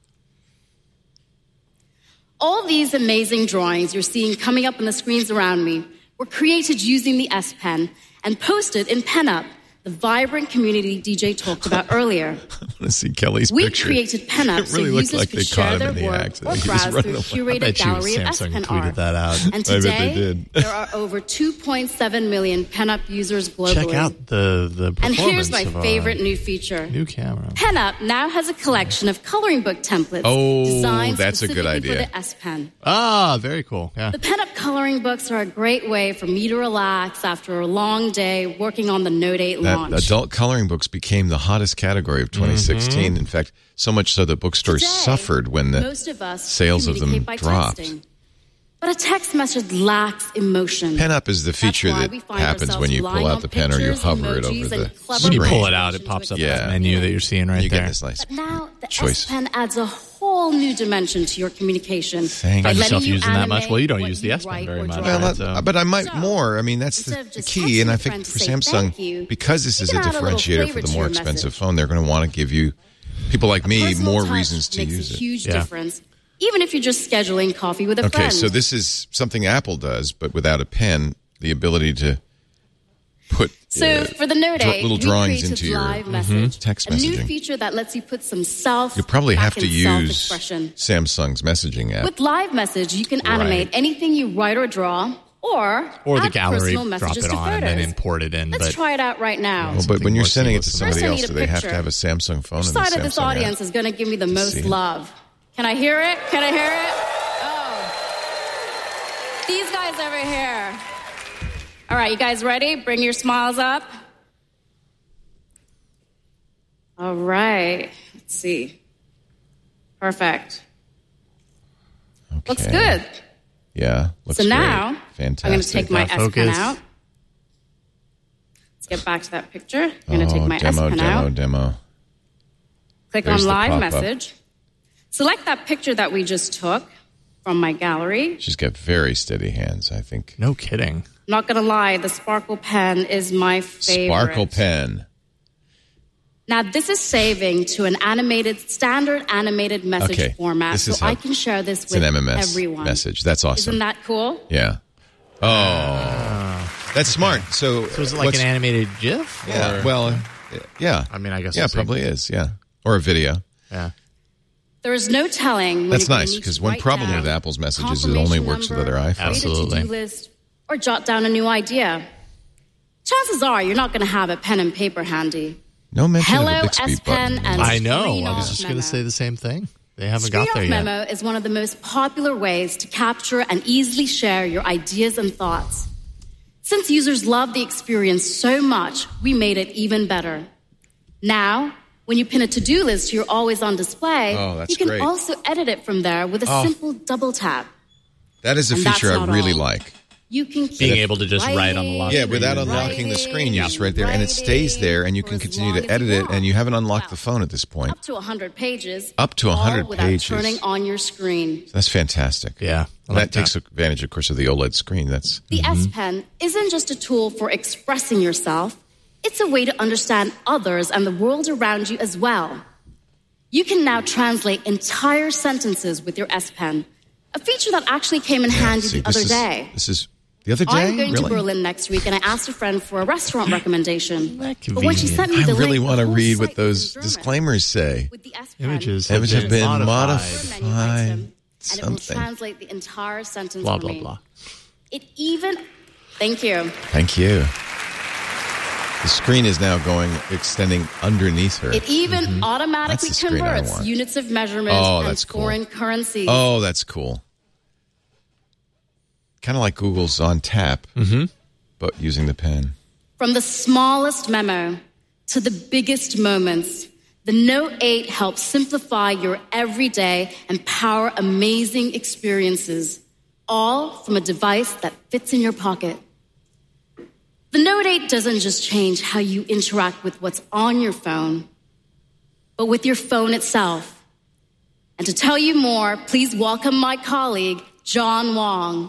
All these amazing drawings you're seeing coming up on the screens around me were created using the S Pen and posted in PenUp, the vibrant community D J talked about earlier.
I want to see Kelly's
we
picture.
created pen-ups
It really
so
looked
users
like
could
they
share
caught him
their
in the
work
act.
or
He was
browse
running
through
away.
a
I bet
curated
you
gallery of
Samsung
S-Pen
tweeted
art.
that out.
And
I bet they
today,
did.
there are over two point seven million pen-up users globally.
Check out the, the
And
performance
here's my
of our
favorite new feature.
new camera.
PenUp now has a collection of coloring book templates
Oh,
designed
that's a good
specifically
idea.
for the S Pen.
Ah, very cool. Yeah.
The PenUp coloring books are a great way for me to relax after a long day working on the Note eight
That
launch.
adult coloring books became the hottest category of twenty sixteen.
Mm-hmm.
In fact, so much so that bookstores
Today,
suffered when the
most of us
sales of them
communicate by
dropped.
texting. But a text message lacks emotion.
Pen Up is the feature
why
that
we find
happens
ourselves
when you
relying
pull out
on
the pen or you
pictures,
hover it over
emojis,
the
and clever
When you
screen.
pull it out, it pops up
Yeah.
that menu that you're seeing right
you
there.
get this nice
But now the
choice.
S Pen adds a whole new dimension to your communication.
Thank
by
you.
Find
letting
yourself
you
using that
animate
much? Well, you don't
what
use the
you
S Pen
write
very
or
much.
draw.
Well,
Right,
not-
so-
but I might
So,
more. I mean, that's the,
instead of
the
just
key. And I
texting a
think
friend
for
to say
Samsung,
thank you,
because this
you
is a
can add a little
differentiator
flavor
for the
to
more
your
expensive
message.
phone, they're going to want to give you people like me
Personal
more
touch
reasons to
makes
use
a
it.
huge
Yeah.
difference, even if you're just scheduling coffee with a
Okay,
friend.
so this is something Apple does, but without a pen, the ability to put
So
uh,
for the Note
dra-
eight,
little
we
drawings
created
into your
Live
mhm,
Message,
text
a new
messaging.
feature that lets you put some self.
You probably have
back
to
in
use
self-expression.
Samsung's messaging app.
With Live Message, you can animate
Right.
anything you write or draw, or
Or the
add
gallery,
personal
drop
messages
it
to
on and then
photos.
import it in.
Let's
but
try it out right now.
Well, but
something
when you're
more
sending it to
seamless
somebody
First, I
else,
need
do
a
they have to
picture.
have a Samsung phone
Which
and the
side of this
Samsung
audience
app?
is going to give me the
see
most
it.
love? Can I hear it? Can I hear it? Oh. These guys over here. All right, you guys ready? Bring your smiles up. All right. Let's see. Perfect.
Okay.
Looks good.
Yeah, looks
so
great.
now,
Fantastic.
I'm going to take my
Now
S Pen
focus.
out. Let's get back to that picture. I'm going to
oh,
take my
demo,
S Pen
demo,
out.
demo.
Click
There's
on
the
Live
pop-up.
Message. Select that picture that we just took from my gallery.
She's got very steady hands, I think.
no kidding.
Not going to lie, the Sparkle Pen is my favorite.
Sparkle pen.
Now, this is saving to an animated, standard animated message
Okay,
format,
this is
so
how-
I can share this
It's
with
an M M S
everyone.
message. That's awesome.
Isn't that cool?
Yeah. Oh, that's smart. So,
So is it like
what's-
an animated GIF?
Yeah.
Or-
Well, uh, yeah.
I mean, I guess
Yeah,
we'll see.
probably is. Yeah, or a video.
yeah.
There is no telling. When
That's
you're gonna
nice
need
because
to
one
write
problem
down
with Apple's messages is it
confirmation
only works with
number,
other iPhones.
create a
Absolutely.
to-do list, or jot down a new idea. Chances are you're not going to have a pen and paper handy.
No mention
Hello,
of the Bixby
S Pen
button.
and
I know.
Screen
I was
Off
just going
Memo.
to say the same thing. They haven't
Screen
got there
Off
yet.
Memo is one of the most popular ways to capture and easily share your ideas and thoughts. Since users love the experience so much, we made it even better. Now, when you pin a to-do list to your always-on display,
Oh, that's
you can
great.
also edit it from there with a
Oh.
simple double tap.
That is a
And that's
feature I
not
really
all.
like.
You can keep
Being able to just write on the lock
Yeah,
screen.
without
and-
unlocking the screen, you
writing,
just right there, and it stays there, and you
for
can
as
continue
long
to
as
edit
you
it,
want.
and you haven't unlocked
Wow.
the phone at this point.
Up to one hundred pages.
Up to one hundred
all without
pages.
turning on your screen.
That's fantastic.
Yeah. I
And
like
that takes advantage, of course, of the OLED screen. That's
The S Pen isn't just a tool for expressing yourself. It's a way to understand others and the world around you as well. You can now translate entire sentences with your S Pen, a feature that actually came in handy
See,
the
this
other
is,
day.
This is the other day.
I'm going
really?
to Berlin next week, and I asked a friend for a restaurant recommendation.
That
But when she
convenient.
sent me
I
the
really
link,
want
the
to
whole
read
site
what
was
those
in German.
disclaimers say.
With the S Pen,
Images
Images have been
Menu
modified.
item, and it will
Something.
translate the entire sentence
Blah,
for
blah,
me.
blah.
It even... Thank you.
Thank you. The screen is now going, extending underneath her.
It even automatically
That's the screen I
converts
want.
units of measurement
Oh,
and
that's cool.
foreign currencies.
Oh, that's cool. Kind of like Google's on tap,
Mm-hmm.
but using the pen.
From the smallest memo to the biggest moments, the Note eight helps simplify your everyday and power amazing experiences, all from a device that fits in your pocket. The Note eight doesn't just change how you interact with what's on your phone, but with your phone itself. And to tell you more, please welcome my colleague, John Wong.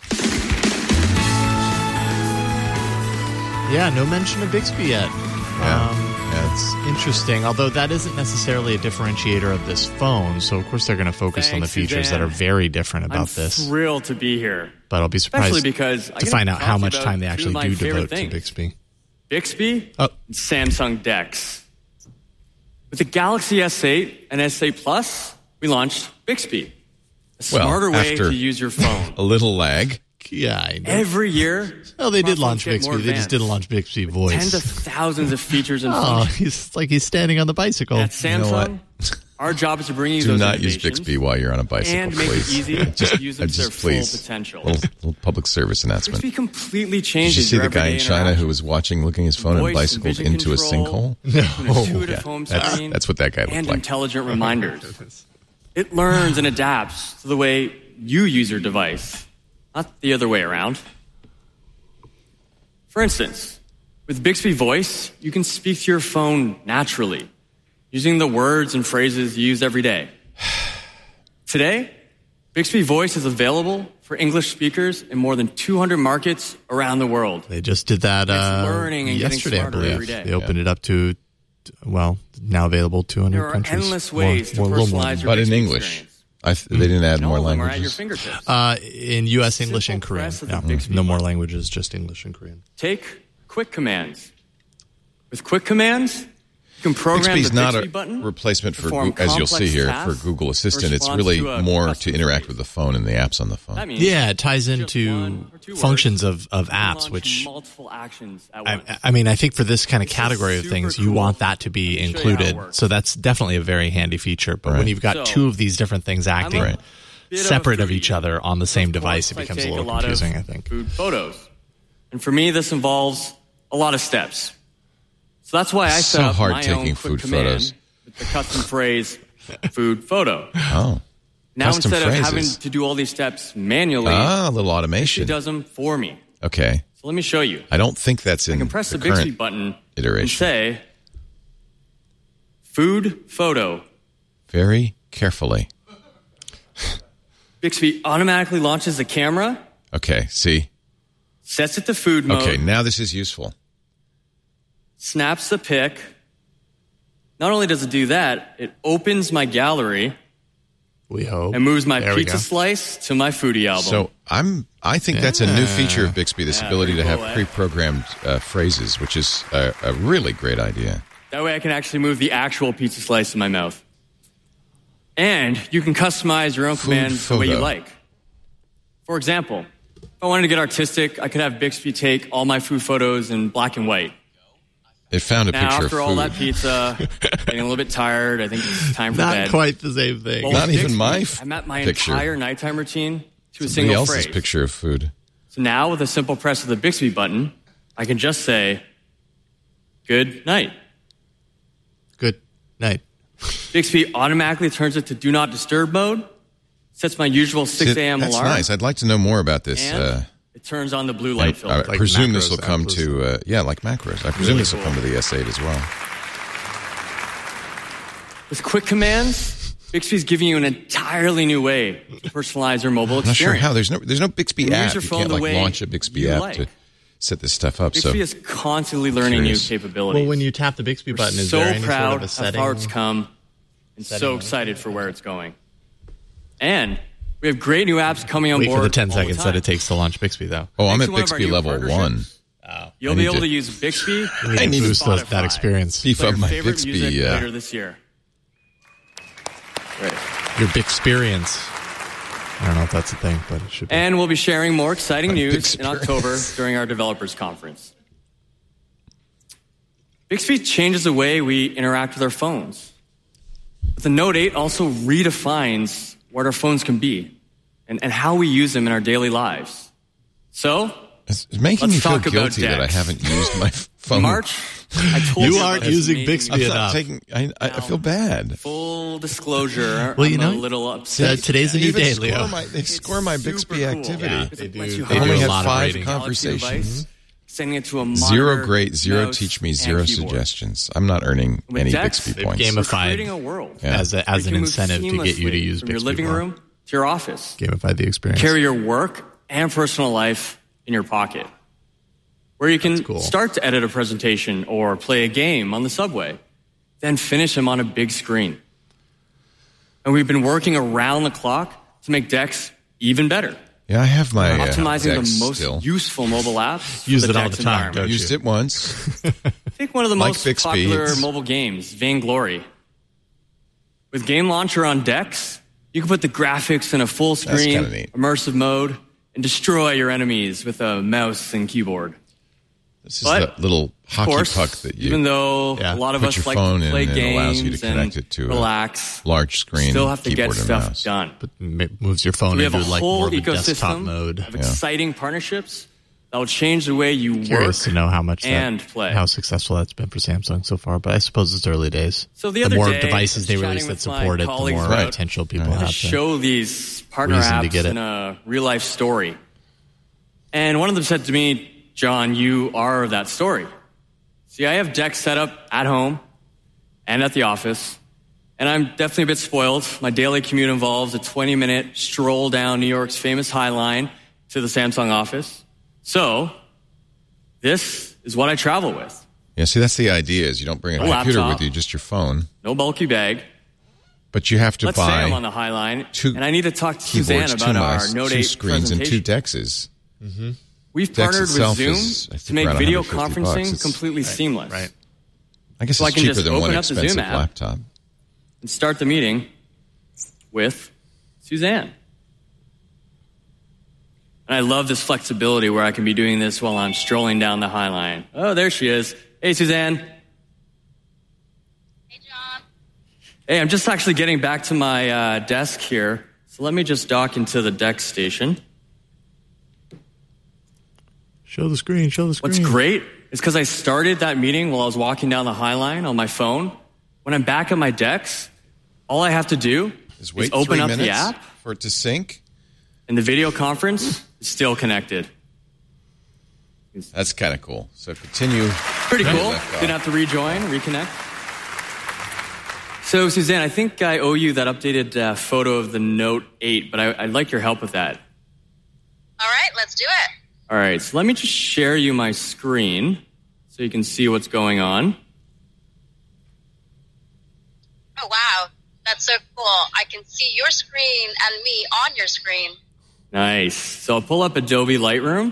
Yeah, no mention of Bixby yet.
Yeah.
Um,
yeah, it's,
Interesting, although that isn't necessarily a differentiator of this phone, so of course they're going to focus on the
Thanks,
features
Suzanne.
that are very different about
I'm
this.
thrilled to be here.
But I'll be surprised
Especially because I
to
get
find
to
out
talk
how
to you
much
about
time they
two of
actually
my
do
favorite
devote to
things.
Bixby.
Bixby,
Oh.
and Samsung DeX. With the Galaxy S eight and S eight Plus, we launched Bixby, a
Well,
smarter way
after
to use your phone.
A little lag.
Yeah, I know.
Every year,
Oh, they did
smartphones
launch
get
Bixby.
more
They just didn't
advanced.
launch Bixby
Tens
Voice.
of thousands of features and
Oh,
functions.
he's like he's standing on the bicycle.
At Samsung,
know what?
our job is to bring you
Do
those
not use
innovations
Bixby while you're on a bicycle,
and make
please.
it easy to use them to their
just
full
please.
potential.
Little, little public service announcement.
Bixby completely
Did
changes
you see
your
the guy in
everyday
China who
interaction.
was watching, looking at his phone and
Voice and
bicycled
vision
into a
control,
sinkhole?
an intuitive
yeah.
home
That's,
screen,
that's what that guy looked
and
like.
intelligent reminders. It learns and adapts to the way you use your device, not the other way around. For instance, with Bixby Voice, you can speak to your phone naturally, using the words and phrases you use every day. Today, Bixby Voice is available for English speakers in more than two hundred markets around the world.
They just did that uh,
learning and getting
yesterday, I
smarter
believe.
every day.
They opened it up to, well, now available two hundred
There are
countries.
endless ways to
More- more- a little more
personalize
than
your
But in
Bixby
English.
experience.
I th- they didn't add
And
more
all of them are at your
languages.
fingertips.
Uh, in U S English and
Simple
Korean.
press of the
No,
Bixby
no more
button.
languages, just English and Korean.
Take quick commands. With quick commands, you can program
Bixby's
the
not
Bixby
a
button
replacement for,
perform
Goo- as you'll see
complex
here,
tasks
for Google
or
Assistant. It's
response
really
to a
more to
custom
interact
phrase.
with the phone and the apps on the phone.
That means
Yeah, it ties
just
into
one or two words,
functions of, of
you can
apps,
launch
which
multiple actions at once.
I, I mean, I think for this kind of
This is
category of
super
things, you
cool.
want that to be
Let me show you how it
included.
works.
So that's definitely a very handy feature. But when
Right.
you've got
So,
two of these different things
I'm
acting
a
Right.
bit
separate of
a
each
foodie.
other on the same
Of
device, it
course, I
becomes a
take
little
lot of
confusing, I think.
Food photos. And for me, this involves a lot of steps. So that's why I
So
set up
hard
my
taking
own
food
quick command
photos.
with the custom phrase, food photo.
Oh.
Now
Custom
instead
phrases.
of having to do all these steps manually,
Ah, a little
she
automation.
does them for me.
Okay.
So let me show you.
I don't think that's in
I can press the,
the
Bixby
current
button and
iteration.
say, food photo.
Very carefully.
Bixby automatically launches the camera,
Okay, see?
sets it to food mode,
Okay, now this is useful.
snaps the pic. Not only does it do that, it opens my gallery
We hope.
and moves my
There we
pizza
go.
slice to my foodie album.
So I'm. I think that's a new feature of Bixby, this
Yeah,
ability to
pretty
have
cool, eh?
pre-programmed uh, phrases, which is a, a really great idea.
that way I can actually move the actual pizza slice in my mouth. And you can customize your own
Food
commands the way you
photo.
like. For example, if I wanted to get artistic, I could have Bixby take all my food photos in black and white.
It found a
Now,
picture
after
of
all
food.
that pizza, getting a little bit tired, I think it's time for
Not
bed.
quite the same thing.
Well,
Not
with
even
Bixby,
my f-
I mapped my
picture.
entire nighttime routine to a
Somebody
single
else's
phrase.
picture of food.
So now, with a simple press of the Bixby button, I can just say, good night.
Good night.
Bixby automatically turns it to do not disturb mode, sets my usual six
See,
a.m.
That's
alarm,
nice. I'd like to know more about this.
and
Uh,
it turns on the blue light
and
filter.
I
Like
presume this
macros,
will come
apples.
to, uh, yeah, like macros. I presume this will come to the S eight as well.
With quick commands, Bixby's giving you an entirely new way to personalize your mobile
I'm not sure
experience.
how. There's no, there's no Bixby
And use
app.
your
You
phone
can't
the
like
way
launch a Bixby
you
app
like.
to set this stuff up.
Bixby
so
is constantly learning
Curious.
new capabilities.
Well, when you tap the Bixby
We're
button, is
so
there any
proud
sort of a
of
setting?
how far it's come, and
setting
so
on it?
excited for where it's going. And we have great new apps coming on
Wait
board.
for the ten
all
seconds
time.
that it takes to launch Bixby, though.
oh, I'm
Thanks
at
to one of our
Bixby
new
level
partnerships,
one.
You'll
I
be
need
able
to-
to use Bixby
You
to
need to
need to
boost those,
Spotify.
that experience.
Beef
play
up
your
my
favorite
Bixby.
music
Uh,
later this year. Right.
Your Bixperience. I don't know if that's a thing, but it should be.
And we'll be sharing more exciting
My
news in
Bixperience.
October during our developers conference. Bixby changes the way we interact with our phones. But the Note eight also redefines what our phones can be and, and how we use them in our daily lives. So,
It's it's making
Let's
me feel
talk about
guilty that I
Dex.
haven't used my f- phone.
March, I told
You
you
aren't
about this
using
amazing
Bixby
I'm
news.
not
enough.
taking. I, I, I feel bad.
Full disclosure,
Well, you
I'm
know,
a little
Uh,
upset.
today's a
They
new
even
day,
score
Leo.
my, they
It's
score my
super
Bixby
cool.
activity.
Yeah,
They
it
do.
lets you
They
I
host
only
do a
had
lot of
five
rating.
conversations.
Device, sending it to a
Zero
monitor,
great, zero
mouse,
teach me,
and
zero
keyboard.
suggestions. I'm not earning
With
any
Dex,
Bixby
they've
points.
Gamified
Creating a world
Yeah.
as, a, as
where
an
you can move
incentive to get you to
seamlessly
use
from
Bixby
your living
more.
room to your office.
Gamify the experience.
Carry your work and personal life in your pocket, where you can
cool.
start to edit a presentation or play a game on the subway, then finish them on a big screen. And we've been working around the clock to make Dex even better.
Yeah, I have my uh,
optimizing
Dex
the most
still.
useful mobile apps.
Use
for
it
the
all
Dex
the time,
environment.
don't you?
Used it once.
Take one of the
Like
most
Bixby,
popular
it's-
mobile games, Vainglory. With Game Launcher on Dex, you can put the graphics in a full screen,
kinda neat.
immersive mode, and destroy your enemies with a mouse and keyboard.
This is
But,
the little hockey
of course,
puck that you
even though
Yeah.
a lot of
put
us
your
like
phone
to
in
play
and it
games
allows you to connect
and
it to
relax,
a large screen,
still have to get
keyboard and
stuff
mouse.
done.
But it moves your phone
So we have
into
a
like
whole
more of a desktop
ecosystem
mode.
of exciting partnerships that will change the way you
Curious
work
to know how much
and
that,
play.
how successful that's been for Samsung so far, but I suppose it's early days.
So the other
more
day,
devices they
I was
release
chatting
that
with my
support it, the
colleagues
more
about
potential people
how to
have to
show these partner
reason to
apps
get it.
in a real life story. And one of them said to me, John, you are that story. See, I have Dex set up at home and at the office, and I'm definitely a bit spoiled. My daily commute involves a twenty minute stroll down New York's famous High Line to the Samsung office. So, this is what I travel with.
Yeah, see, that's the idea is you don't bring a
No
computer
laptop.
with you, just your phone.
No bulky bag.
But you have to
Let's say I'm
buy
on the High Line,
two
and I need to talk to
keyboards,
Suzanne
two
about our
mice,
Note
two
eight
screens, and two
presentation.
Dexes.
Mm-hmm.
We've
Dex
partnered with
itself
Zoom
is, I think,
to make
around
video
one hundred fifty
conferencing
bucks. It's-
completely seamless.
Right.
I guess
So I
it's
can
cheaper
just
than one
open up the Zoom
expensive
app.
laptop.
And start the meeting with Suzanne. And I love this flexibility where I can be doing this while I'm strolling down the High Line. Oh, there she is. Hey, Suzanne.
Hey, John.
Hey, I'm just actually getting back to my uh, desk here. So let me just dock into the Dex station.
Show the screen, show the screen.
What's great is because I started that meeting while I was walking down the High Line on my phone. When I'm back at my Dex, all I have to do
Is wait
is open
three
up
minutes
the app,
for it to sync.
and the video conference is still connected.
That's kind of cool. So continue.
Pretty
where you
cool.
left off.
Didn't have to rejoin, reconnect. So, Suzanne, I think I owe you that updated uh, photo of the Note eight, but I, I'd like your help with that.
All right, let's do it.
All right, so let me just share you my screen so you can see what's going on.
Oh, wow. That's so cool. I can see your screen and me on your screen.
Nice. So I'll pull up Adobe Lightroom.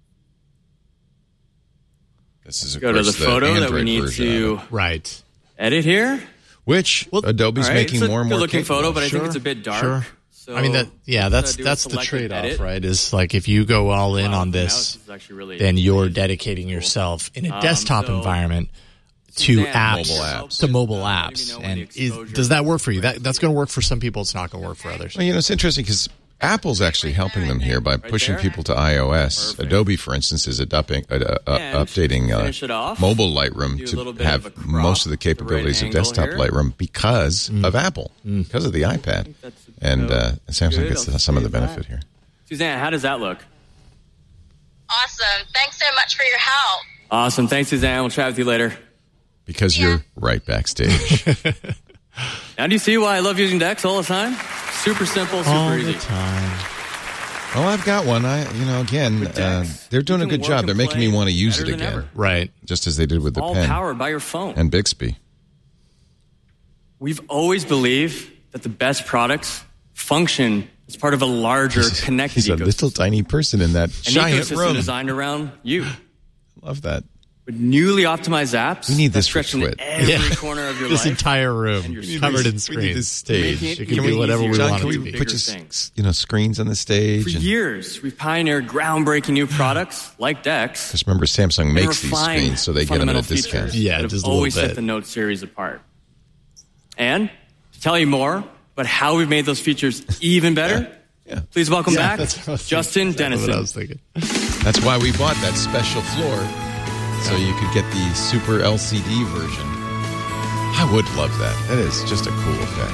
This is, of
Go to
course,
the photo that we
Android
need
version
to
of it.
Right.
edit here.
Which Adobe's
All right,
making
it's a
more and more
good-looking
capable.
photo, but I think
Sure,
it's a bit dark.
Sure.
So
I mean, that yeah, that's
do a
that's the
selective
trade-off,
edit.
right? Is like if you go all in
Wow,
on
the mouse
this,
is actually really
then you're
nice.
dedicating yourself in a
Um,
desktop
so-
environment to
Suzanne,
apps,
Mobile apps.
to mobile
Uh, let me
apps.
know when
And
the
is,
exposure
does that work for you? That that's going to work for some people. It's not going to work for others.
Well, you know, it's interesting because Apple's actually helping them here by pushing
there?
people to iOS.
Perfect.
Adobe, for instance, is adopting, uh, uh,
And
updating
finish it
uh,
off.
mobile Lightroom
Do a
to
little bit
have
of a crop
most of the
at the right
capabilities of
angle
desktop
here.
Lightroom because of Apple, because of the iPad.
that's
And uh, Samsung
good.
gets
I'll
some of the
save that.
benefit here.
Suzanne, how does that look?
Awesome. Thanks so much for your help.
Awesome. Thanks, Suzanne. We'll chat with you later.
Because you're right backstage.
Now, do you see why I love using Dex all the time? Super simple, super
All
easy.
the time.
Well, I've got one. I, you know, again,
With
uh,
Dex,
they're doing
you
a
can
good
work
job.
and
They're making me
play
want to use it
better than
again,
ever.
Right.
just as they did with the
All
pen
powered by your phone.
and Bixby.
We've always believed that the best products function as part of a larger connected
He's a
ecosystem.
little tiny person in that
An
giant
ecosystem
room.
designed around you.
Love that.
With newly optimized apps
We need
that
this for
stretch into
Twit.
every
Yeah.
corner of your
This
life.
entire room
and your
covered in
We
screens.
need this stage.
Making it
It can
even
be whatever we
easier
John,
want
can
it
we
to be.
put
Bigger
just
things.
you know screens on the stage?
For
and,
years, we've pioneered groundbreaking new products like Dex.
Just remember, Samsung makes
and
these
refined
screens, so they get them at a
fundamental
discount.
features
Yeah,
that have
just a little
always
bit.
set the Note series apart. And to tell you more about how we've made those features even better,
Yeah.
please welcome
Yeah,
back
that's what I was
Justin
thinking. Exactly
Dennison.
what I was thinking.
That's why we bought that special floor, so you could get the super L C D version. I would love that. That is just a cool effect.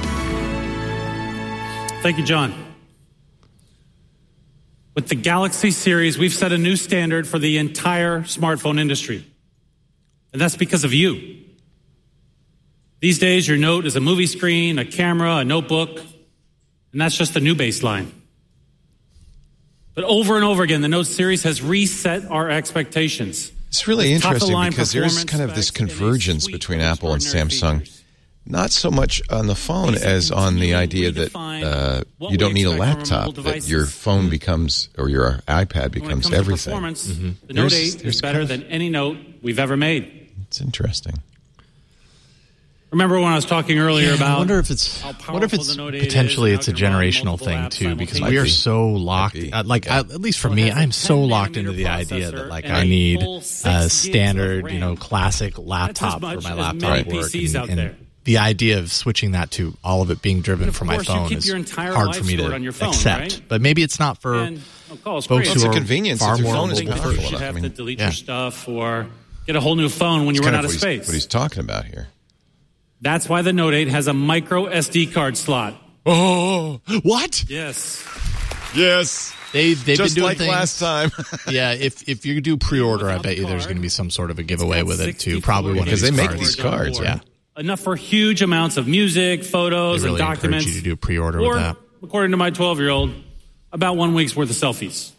Thank you, John. With the Galaxy series, we've set a new standard for the entire smartphone industry. And that's because of you. These days, your Note is a movie screen, a camera, a notebook, and that's just the new baseline. But over and over again, the Note series has reset our expectations.
It's really
With
interesting
top-of-the-line
because there's
performance
kind of this
specs and a
convergence
suite
between
of
Apple and
extraordinary
Samsung.
features.
not so much on the phone as on the idea that uh, you don't need a laptop, that your phone becomes, or your iPad becomes
when it comes
everything.
To performance,
mm-hmm.
the Note
there's,
eight
there's
is better
kind of,
than any Note we've ever made.
It's interesting.
Remember when I was talking earlier
yeah,
about?
I wonder if it's.
How
wonder if it's potentially it's a generational thing too, because we are so locked. Uh, like yeah. at least for well, me, I'm so locked into the idea that like I need a standard, you know, classic laptop for my laptop work, and, and the idea of switching that to all of it being driven from my phone is hard for me to phone, accept. Right? But maybe it's not for and,
oh,
well,
folks
it's
who
a
are
convenience.
far
if your
more
phone is powerful
you should
enough.
have
I mean,
to delete
yeah.
your stuff or get a whole new phone when you run out of space.
What he's talking about here.
That's why the Note eight has a micro S D card slot.
Oh, what?
Yes.
Yes. They, they've
Just
been doing
like
things.
last time.
yeah, if if you do pre-order, I bet you there's going to be some sort of a giveaway with it, too. Probably one of these
Because they
cards.
make these cards, right?
Yeah. Enough for huge amounts of music, photos,
they really
and documents.
encourage you to do pre-order
or,
with that.
According to my twelve-year-old, about one week's worth of selfies.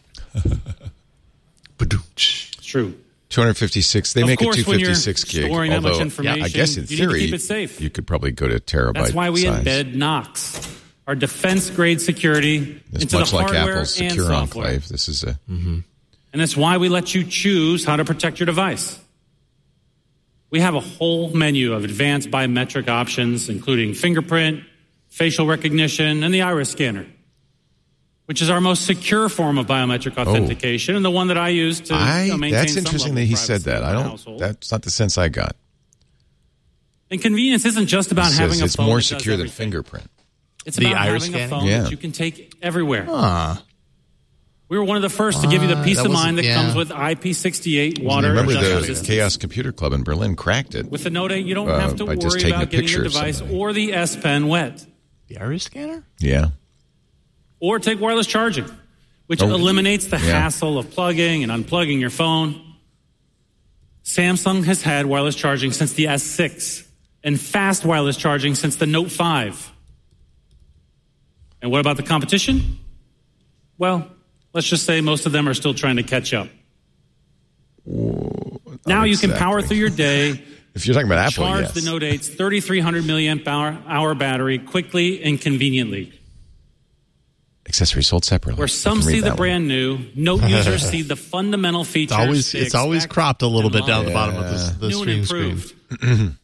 It's true.
two fifty-six. They
of
make a
course,
two fifty-six gig.
Storing
although,
that much information,
yeah, I guess in
you
theory,
need to keep it safe.
you could probably go to terabyte
That's why we
size.
embed Knox, our defense-grade security,
it's
into
much
the
like
hardware
Apple's
and
Secure
software.
Enclave. This is a,
mm-hmm.
and that's why we let you choose how to protect your device. We have a whole menu of advanced biometric options, including fingerprint, facial recognition, and the iris scanner, which is our most secure form of biometric authentication, oh. and the one that I use to
I,
you know, maintain
That's
some
interesting
level
that
of
he
privacy
said that. I don't.
household.
That's not the sense I got.
And convenience isn't just about
He
having
says
a
it's
phone
more
that
secure
does
than
everything.
fingerprint.
It's
the
about
iris
having a
scanning?
phone
Yeah.
that you can take everywhere.
Huh.
We were one of the first to give you the peace
that
of mind that
yeah.
comes with I P sixty-eight water
Remember
dust
the
resistance.
Chaos Computer Club in Berlin cracked it.
With the Note eight, you don't
uh,
have to
by just
worry
taking a
about getting
picture
the
of
device
somebody.
or the S Pen wet.
The iris scanner?
Yeah.
Or take wireless charging, which
Oh,
eliminates the
yeah.
hassle of plugging and unplugging your phone. Samsung has had wireless charging since the S six and fast wireless charging since the Note five. And what about the competition? Well, let's just say most of them are still trying to catch up.
Whoa,
now you can
exactly.
power through your day.
If you're talking about Apple,
charge
yes.
the Note eight's thirty-three hundred milliamp hour, hour battery quickly and conveniently.
Accessories sold separately.
Where some see the brand new, Note users see the fundamental features.
It's always, it's always cropped a little bit down
yeah.
the bottom of this, the
new
stream
and
screen.
improved.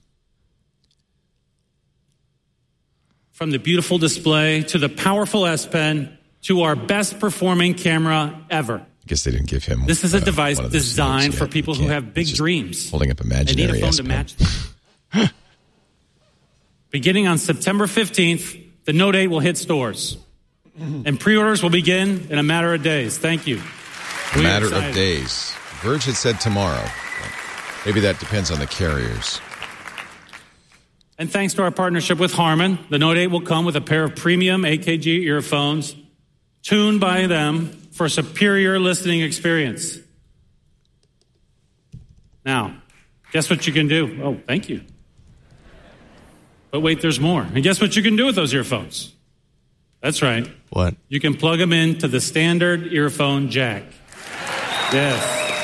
From the beautiful display to the powerful S Pen to our best performing camera ever.
I guess they didn't give him.
This is a
uh,
device
one of those
designed
notes
for
yet.
people
You
who
can't-
have big
it's just
dreams
Holding up
and need a
imaginary
phone
S
to
Pen.
match them. Beginning on September fifteenth, the Note eight will hit stores. And pre-orders will begin in a matter of days. Thank you.
A
We are
matter of
excited.
days. Verge had said tomorrow. Maybe that depends on the carriers.
And thanks to our partnership with Harman, the Note eight will come with a pair of premium A K G earphones tuned by them for a superior listening experience. Now, guess what you can do? Oh, thank you. But wait, there's more. And guess what you can do with those earphones? That's right.
What?
You can plug them into the standard earphone jack. Yes.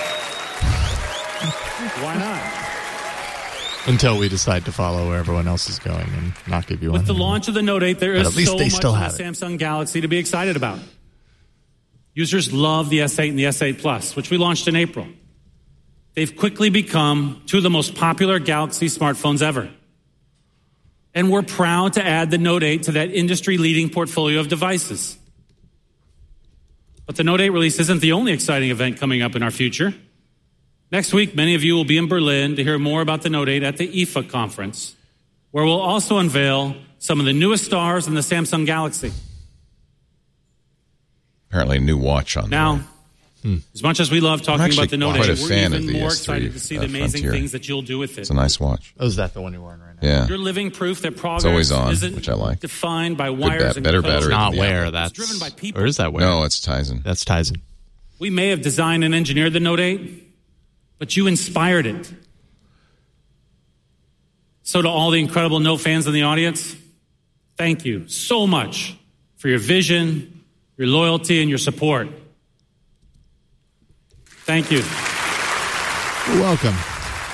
Why not?
Until we decide to follow where everyone else is going and not give you one.
With the launch of the Note eight, there
But
is
at least
so
they
much
still
in
have
the
it.
Samsung Galaxy to be excited about. Users love the S eight and the S eight Plus, which we launched in April. They've quickly become two of the most popular Galaxy smartphones ever. And we're proud to add the Note eight to that industry-leading portfolio of devices. But the Note eight release isn't the only exciting event coming up in our future. Next week, many of you will be in Berlin to hear more about the Note eight at the I F A conference, where we'll also unveil some of the newest stars in the Samsung Galaxy.
Apparently a new watch on
Now,
Hmm.
as much as we love talking
I'm actually
about the Note
quite
eight,
a
we're
fan of
even
the
more
S three,
excited to see
uh,
the amazing
Frontier.
things that you'll do with it.
It's a nice watch.
Oh, is that the one you're wearing right now?
Yeah.
You're living proof that progress
It's always on,
isn't
which I like.
defined by
Good
wires
bat-
and
better
codes.
battery
Not
than the
where,
Apple.
that's...
driven by people.
Or is that where?
No, it's Tizen.
That's Tizen.
We may have designed and engineered the Note eight, but you inspired it. So to all the incredible Note fans in the audience, thank you so much for your vision, your loyalty, and your support. Thank you.
You're welcome.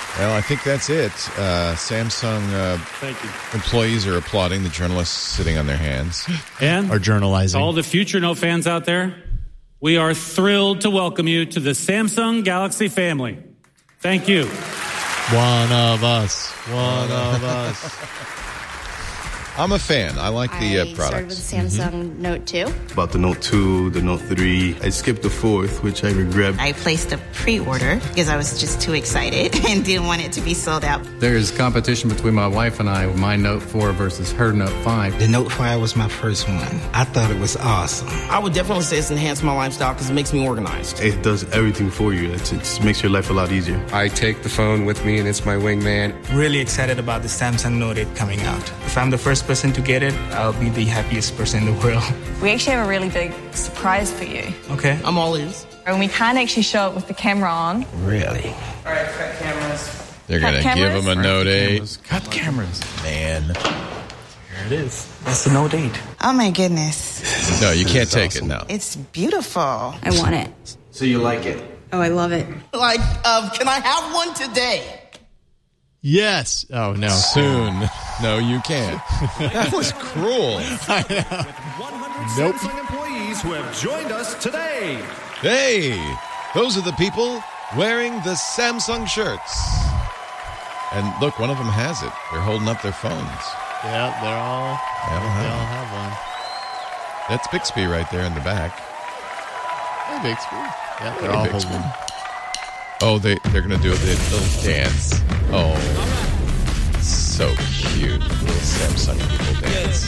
Well, I think that's it. Uh, Samsung uh,
Thank you.
employees are applauding, the journalists sitting on their hands.
And
Are journalizing.
all the future Note fans out there, we are thrilled to welcome you to the Samsung Galaxy family. Thank you.
One of us. One of us.
I'm a fan. I like the uh,
I started
products.
with the Samsung mm-hmm. Note two.
About the Note two, the Note three. I skipped the fourth, which I regret.
I placed a pre-order because I was just too excited and didn't want it to be sold out.
There's competition between my wife and I, my Note four versus her Note five.
The Note five was my first one. I thought it was awesome.
I would definitely say it's enhanced my lifestyle because it makes me organized.
It does everything for you. It just makes your life a lot easier.
I take the phone with me and it's my wingman.
Really excited about the Samsung Note eight coming out. If I'm the first person to get it, I'll be the happiest person in the world.
We actually have a really big surprise for you.
Okay.
I'm all ears.
And we can't actually show it with the camera on.
Really?
All right, cut cameras.
They're going to give them a Note eight.
Cut cameras.
Man.
Here it is. That's the Note eight.
Oh, my goodness.
No, you can't take it now.
It's beautiful.
I want it.
So you like it?
Oh, I love it.
Like, um, can I have one today?
Yes. Oh, no.
Soon. No, you can't. That was cruel.
one hundred
Nope.
Samsung employees who have joined us today.
Hey, those are the people wearing the Samsung shirts. And look, one of them has it. They're holding up their phones.
Yeah, they're all,
They all
they
have
all
it.
have one.
That's Bixby right there in the back.
Hey, Bixby. Yeah, they're
Hey,
all
Bixby.
holding.
Oh, they, they're going to do a little dance. Oh, so cute. Little Samsung people dance.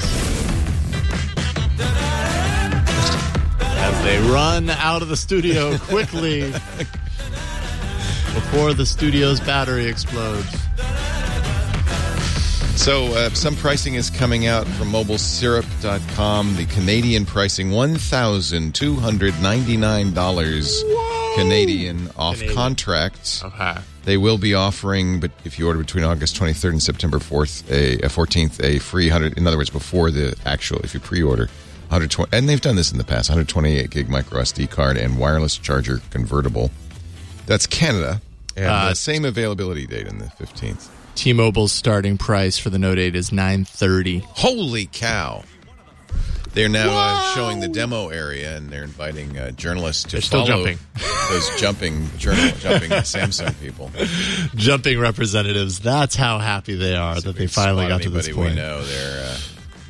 As they run out of the studio quickly before the studio's battery explodes.
So uh, some pricing is coming out from mobile syrup dot com. The Canadian pricing, one thousand two hundred ninety-nine dollars Canadian off
Canadian.
contract.
Okay.
They will be offering, but if you order between August twenty-third and September fourth, a, a fourteenth, a free one hundred, in other words, before the actual, if you pre-order, one hundred twenty, and they've done this in the past, one hundred twenty-eight gig micro S D card and wireless charger convertible. That's Canada. And
Uh,
the same availability date in the fifteenth.
T-Mobile's starting price for the Note eight is nine hundred thirty dollars.
Holy cow. They're now uh, showing the demo area, and they're inviting uh, journalists to
They're still
follow
jumping.
those jumping journal, jumping Samsung people.
Jumping representatives. That's how happy they are that they finally got to this
Anybody
point.
we know, they're uh,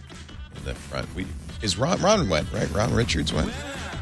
in the front. We, is Ron, Ron went, right? Ron Richards went?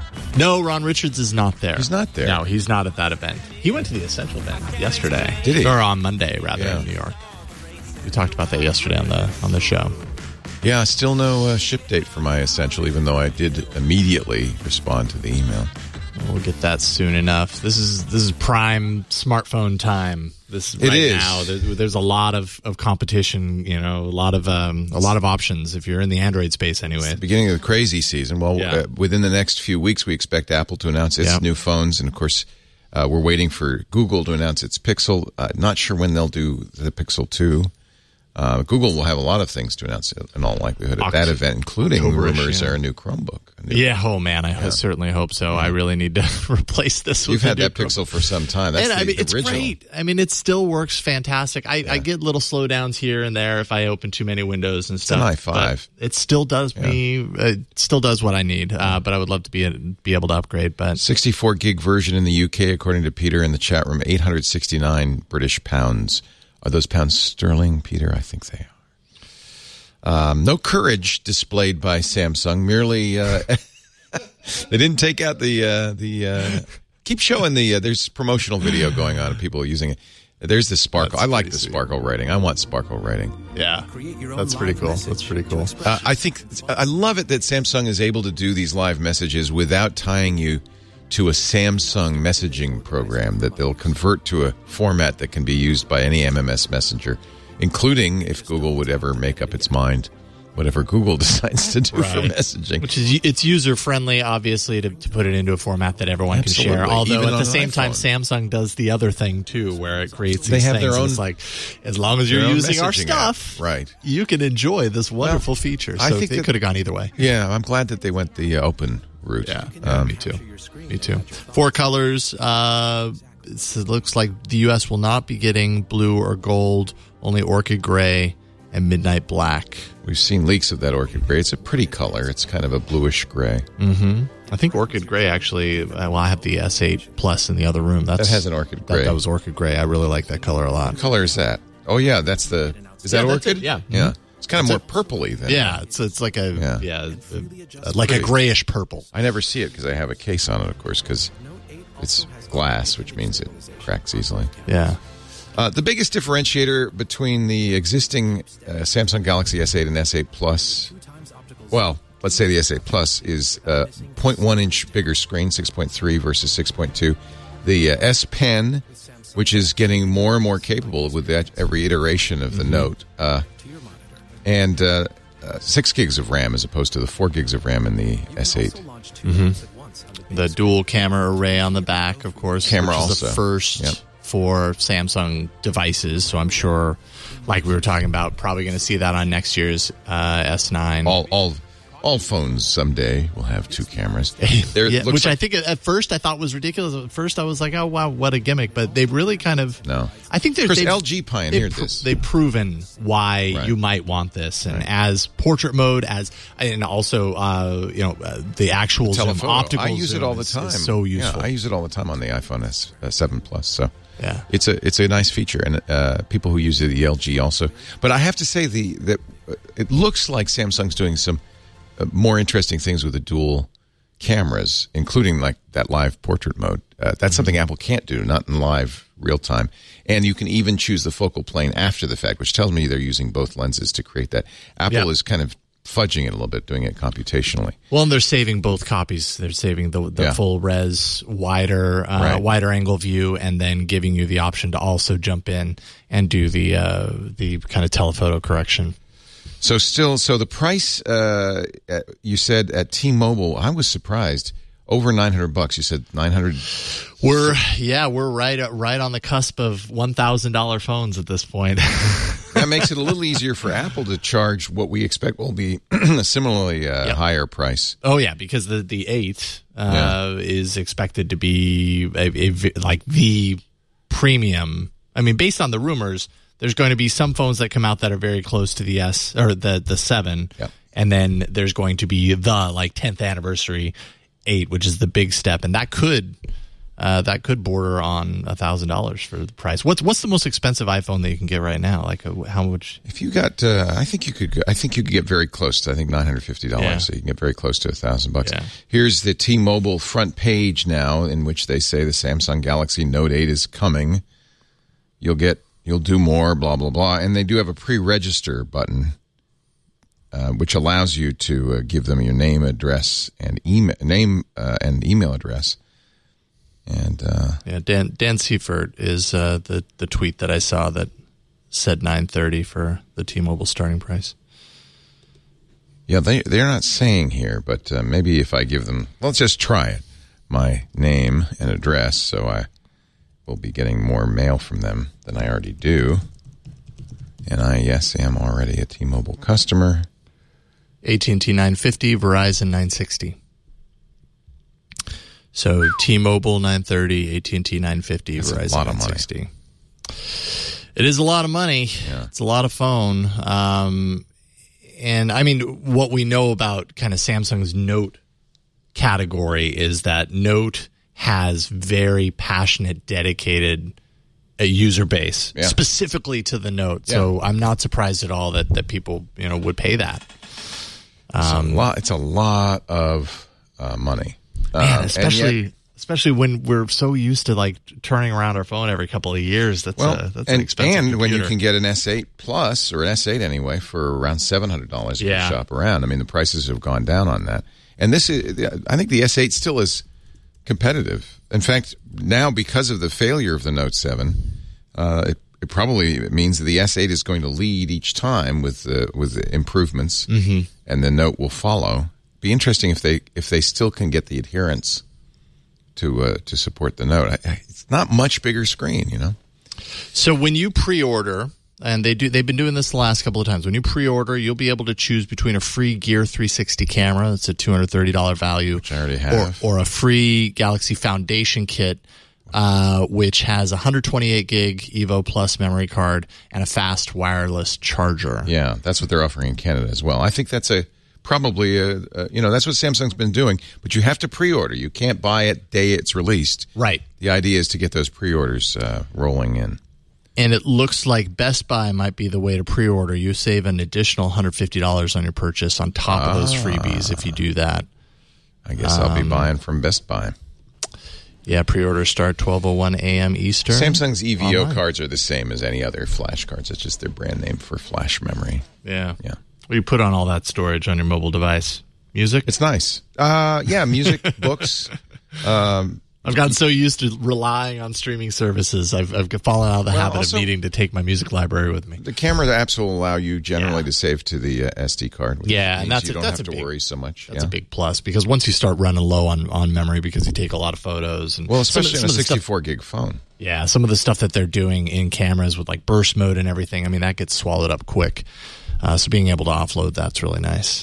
No, Ron Richards is not there.
He's not there.
No, he's not at that event. He went to the Essential event yesterday.
Did he?
Or on Monday, rather,
Yeah.
in New York. We talked about that yesterday on the on the show.
Yeah, still no uh, ship date for my Essential, even though I did immediately respond to the email.
We'll get that soon enough. This is this is prime smartphone time. This
It
right
is.
now. There's, there's a lot of, of competition. You know, a lot of um, a lot of options if you're in the Android space. Anyway,
Beginning of the crazy season. Well,
Yeah.
uh, within the next few weeks, we expect Apple to announce its
Yeah.
new phones, and of course, uh, we're waiting for Google to announce its Pixel. Uh, not sure when they'll do the Pixel two. Uh, Google will have a lot of things to announce in all likelihood at that
Oct-
event, including
October-ish,
rumors
yeah.
are a new Chromebook. A new-
yeah. Oh man, I
Yeah.
certainly hope so. I really need to replace this.
You've
with a
had
new
that
Chrome-
Pixel for some time. That's
and,
the
I mean, it's
original.
great. I mean, it still works fantastic. I, I get little slowdowns here and there if I open too many windows and stuff.
an i five.
but It still does me. It still does what I need. Uh, but I would love to be be able to upgrade. But
sixty-four gig version in the U K, according to Peter in the chat room, eight hundred sixty-nine British pounds. Are those pounds sterling, Peter? I think they are. Um, no courage displayed by Samsung. Merely, uh, they didn't take out the uh, the. Uh, keep showing the. Uh, there's promotional video going on of people using it. There's the Sparkle.
That's
I like
pretty
the
sweet.
Sparkle rating. I want Sparkle rating.
yeah, that's pretty cool. That's pretty cool.
Uh, I think I love it that Samsung is able to do these live messages without tying you to a Samsung messaging program that they'll convert to a format that can be used by any M M S messenger, including if Google would ever make up its mind, whatever Google decides to do for
Right.
messaging.
Which is it's user friendly, obviously, to, to put it into a format that everyone
Absolutely.
can share. Although
Even
at
on
the same
an
time,
iPhone.
Samsung does the other thing too, where it creates
They
these
have
things.
their
and
own-
it's like, as long as you're
their own
using our
messaging
stuff,
app. Right.
you can enjoy this wonderful feature. So
I think
they
that-
could have gone either way.
Yeah, I'm glad that they went the uh, open route.
Yeah, yeah
Um,
me too. Me too. Four colors. Uh, it looks like the U S will not be getting blue or gold, only orchid gray and midnight black.
We've seen leaks of that orchid gray. It's a pretty color. It's kind of a bluish gray.
Mm-hmm. I think orchid gray actually, well, I have the S eight Plus in the other room. That's,
that has an orchid gray.
That, that was orchid gray. I really like that color a lot.
What color is that? Oh, yeah, that's the... Is
yeah,
that orchid?
It. Yeah.
Yeah. It's kind of
That's
more purpley than...
Yeah, it's it's like a, yeah, yeah a, like
pretty.
a grayish purple.
I never see it because I have a case on it, of course, because it's glass, which means it cracks easily.
Yeah.
Uh, the biggest differentiator between the existing uh, Samsung Galaxy S eight and S eight Plus, well, let's say the S eight Plus, is a uh, zero point one inch bigger screen, six point three versus six point two. The uh, S Pen, which is getting more and more capable with that every iteration of the mm-hmm. Note, uh, and uh, uh, six gigs of RAM as opposed to the four gigs of RAM in the S eight.
Mm-hmm. The dual camera array on the back, of course,
camera
which is
also
the first
yep.
for Samsung devices. So I'm sure, like we were talking about, probably going to see that on next year's uh, S nine.
All, all. All phones someday will have two cameras.
Yeah, which
like,
I think at first I thought was ridiculous. At first I was like, oh, wow, what a gimmick. But they really kind of...
No.
I think they're...
Because L G pioneered
they've,
this.
They've proven why
right.
you might want this. And
right.
as portrait mode, as and also, uh, you know, uh, the actual
the
zoom, optical
I use
zoom
it all the
is,
time.
is so useful.
Yeah, I use it all the time on the iPhone S, uh, seven Plus. So
yeah.
it's a it's a nice feature. And uh, people who use the L G also. But I have to say the that uh, it looks like Samsung's doing some more interesting things with the dual cameras, including like that live portrait mode. Uh, that's mm-hmm. something Apple can't do, not in live real time. And you can even choose the focal plane after the fact, which tells me they're using both lenses to create that. Apple
yeah.
is kind of fudging it a little bit, doing it computationally.
Well, and they're saving both copies. They're saving the, the
yeah.
full res, wider, uh,
right.
wider angle view, and then giving you the option to also jump in and do the uh, the kind of telephoto correction.
So still, so the price uh, you said at T-Mobile, I was surprised. Over nine hundred bucks. You said nine hundred.
We're yeah, we're right right on the cusp of one thousand dollar phones at this point.
That makes it a little easier for Apple to charge what we expect will be a similarly uh, yep. higher price.
Oh yeah, because the the eight uh, yeah. is expected to be a, a, like the premium. I mean, based on the rumors. There's going to be some phones that come out that are very close to the S or the the seven,
yep.
and then there's going to be the like tenth anniversary eight, which is the big step, and that could uh, that could border on a thousand dollars for the price. What's what's the most expensive iPhone that you can get right now? Like uh, how much?
If you got, uh, I think you could. I think you could get very close to. I think nine hundred fifty dollars.
Yeah.
So you can get very close to a thousand bucks.
Yeah.
Here's the T-Mobile front page now, in which they say the Samsung Galaxy Note eight is coming. You'll get. You'll do more, blah, blah, blah. And they do have a pre-register button, uh, which allows you to uh, give them your name, address, and email name uh, and email address. And uh,
yeah, Dan Dan Seifert is uh, the the tweet that I saw that said nine thirty for the T-Mobile starting price.
Yeah, they they're not saying here, but uh, maybe if I give them, let's just try it. My name and address, so I. Will be getting more mail from them than I already do. And I, yes, am already a T-Mobile customer.
A T and T nine fifty, Verizon nine sixty. So T-Mobile nine thirty, A T and T nine fifty,
That's
Verizon
a lot of
nine sixty.
money.
It is a lot of money.
Yeah.
It's a lot of phone. Um, and I mean, what we know about kind of Samsung's Note category is that Note has very passionate, dedicated uh, user base,
yeah.
specifically to the Note.
Yeah.
So I'm not surprised at all that, that people, you know, would pay that.
Um, it's, a lot, it's a lot of uh, money.
Man,
um,
especially
yet,
especially when we're so used to like turning around our phone every couple of years. That's
well,
a, that's
and,
an expensive
and
computer.
when you can get an S eight Plus or an S eight anyway for around seven hundred dollars if
yeah.
you shop around. I mean, the prices have gone down on that. And this is, I think the S eight still is competitive. In fact, now because of the failure of the Note seven, uh, it, it probably means that the S eight is going to lead each time with uh, with improvements,
mm-hmm.
and the Note will follow. Be interesting if they if they still can get the adherence to uh, to support the Note. I, I, it's not much bigger screen, you know.
So when you pre-order, and they do, they've been doing this the last couple of times. When you pre-order, you'll be able to choose between a free Gear three sixty camera, that's a two hundred thirty dollars value,
which I already have,
or, or a free Galaxy Foundation kit, uh, which has a one hundred twenty-eight gig Evo Plus memory card and a fast wireless charger.
Yeah, that's what they're offering in Canada as well. I think that's a probably a, a you know that's what Samsung's been doing, but you have to pre-order. You can't buy it day it's released.
Right.
The idea is to get those pre-orders uh, rolling in.
And it looks like Best Buy might be the way to pre-order. You save an additional one hundred fifty dollars on your purchase on top of those freebies if you do that.
I guess um, I'll be buying from Best Buy.
Yeah, pre-orders start twelve oh one a.m. Eastern.
Samsung's E V O
online.
cards are the same as any other flash cards. It's just their brand name for flash memory.
Yeah.
Yeah.
Well, you put on all that storage on your mobile device. Music?
It's nice. Uh, yeah, music, books. Um,
I've gotten so used to relying on streaming services. I've, I've fallen out of the
Well,
habit
also-
of needing to take my music library with me.
The camera apps will allow you generally
Yeah.
to save to the uh, S D card. Which
Yeah, and
means
that's
you
a-
don't
that's
have
a
to
big-
worry so much.
That's
yeah.
a big plus because once you start running low on, on memory because you take a lot of photos. And
Well,
some of-
especially
some
on a
of the stuff-
sixty-four gig phone.
Yeah, some of the stuff that they're doing in cameras with like burst mode and everything, I mean, that gets swallowed up quick. Uh, so being able to offload that's really nice.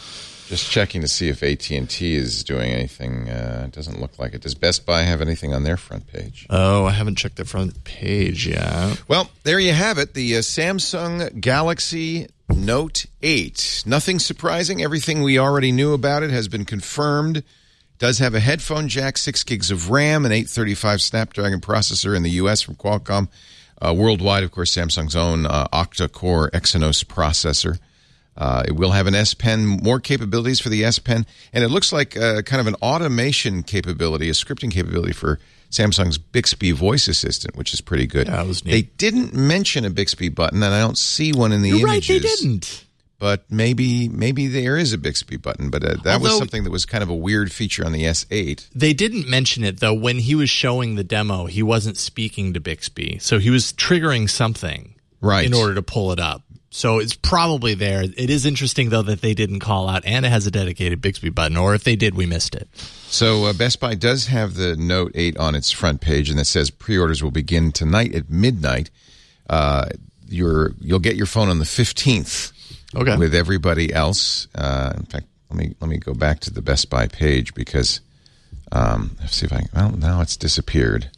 Just checking to see if A T and T is doing anything. Uh, it doesn't look like it. Does Best Buy have anything on their front page?
Oh, I haven't checked the front page yet.
Well, there you have it. The uh, Samsung Galaxy Note eight. Nothing surprising. Everything we already knew about it has been confirmed. Does have a headphone jack, six gigs of RAM, an eight thirty-five Snapdragon processor in the U S from Qualcomm. Uh, worldwide, of course, Samsung's own uh, octa-core Exynos processor. Uh, it will have an S Pen, more capabilities for the S Pen, and it looks like uh, kind of an automation capability, a scripting capability for Samsung's Bixby voice assistant, which is pretty good.
Yeah, that was neat.
They didn't mention a Bixby button, and I don't see one in the
You're
images.
right, they didn't.
But maybe maybe there is a Bixby button, but uh, that was
Although-
something that was kind of a weird feature on the S eight.
They didn't mention it, though. When he was showing the demo, he wasn't speaking to Bixby. So he was triggering something
Right.
in order to pull it up. So it's probably there. It is interesting, though, that they didn't call out, and it has a dedicated Bixby button, or if they did, we missed it.
So uh, Best Buy does have the Note eight on its front page, and it says pre-orders will begin tonight at midnight. Uh, you're, you'll get your phone on the fifteenth
Okay.
with everybody else. Uh, in fact, let me let me go back to the Best Buy page because um, let's see if I well now it's disappeared.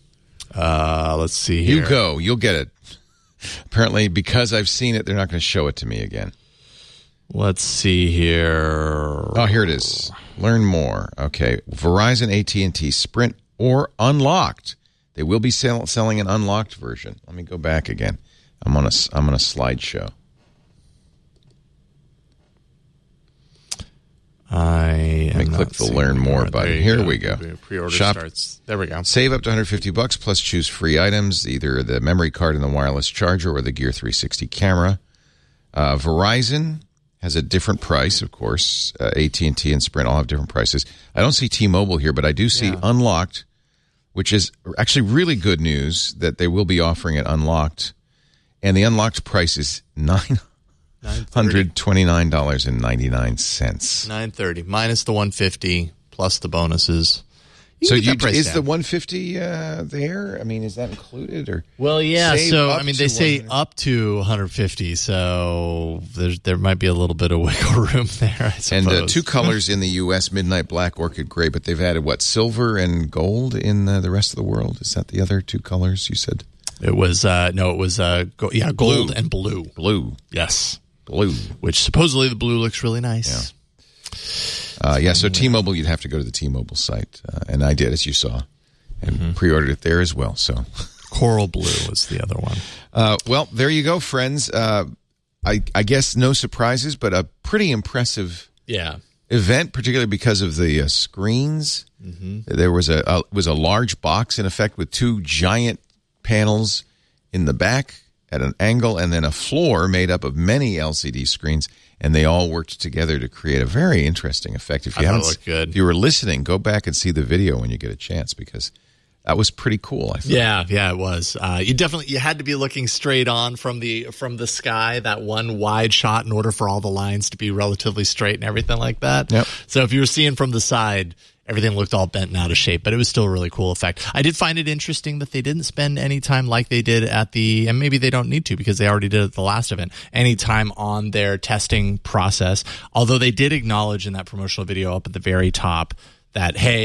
Uh, let's see here.
You go, you'll get it. Apparently, because I've seen it, they're not going to show it to me again.
Let's see here.
Oh, here it is. Learn more. Okay, Verizon, A T and T, Sprint, or Unlocked. They will be sell- selling an unlocked version. Let me go back again. I'm on a I'm on a slideshow.
I
Let me
am
click
not
the
seeing
Learn More
There
button.
you
Here
go.
we go.
Pre-order
Shop-
starts. There we go.
Save up to one hundred fifty bucks plus choose free items, either the memory card and the wireless charger or the Gear three sixty camera. Uh, Verizon has a different price, of course. Uh, A T and T and Sprint all have different prices. I don't see T-Mobile here, but I do see
Yeah.
Unlocked, which is actually really good news that they will be offering it Unlocked. And the Unlocked price is nine hundred twenty-nine dollars and ninety-nine cents.
nine thirty minus the one fifty plus the bonuses. You
So
can get
you,
that price
is
down.
the one fifty uh, there? I mean, is that included? Or
Well, yeah.
save
So
up
I mean,
to
they say
one-
up to one hundred fifty. So there's there might be a little bit of wiggle room there. I suppose.
And uh, two colors in the U S, Midnight Black, Orchid Gray, but they've added, what, silver and gold in uh, the rest of the world? Is that the other two colors you said?
It was, uh, no, it was, uh, go- yeah, gold
Blue.
and blue.
Blue.
Yes.
Blue.
Which supposedly the blue looks really nice.
Uh, yeah, so T-Mobile, you'd have to go to the T-Mobile site. Uh, and I did, as you saw, and
Mm-hmm.
pre-ordered it there as well. So,
Coral blue was the other one.
uh, well, there you go, friends. Uh, I, I guess no surprises, but a pretty impressive
Yeah.
event, particularly because of the uh, screens.
Mm-hmm.
There was a, a was a large box, in effect, with two giant panels in the back at an angle, and then a floor made up of many L C D screens, and they all worked together to create a very interesting effect. If you
I thought
haven't,
it looked good.
if you were listening, go back and see the video when you get a chance, because that was pretty cool. I thought.
Yeah, yeah, it was. Uh, you definitely you had to be looking straight on from the from the sky, that one wide shot, in order for all the lines to be relatively straight and everything like that.
Yep.
So if you were seeing from the side, everything looked all bent and out of shape, but it was still a really cool effect. I did find it interesting that they didn't spend any time like they did at the, and maybe they don't need to because they already did it at the last event, any time on their testing process. Although they did acknowledge in that promotional video up at the very top that, hey,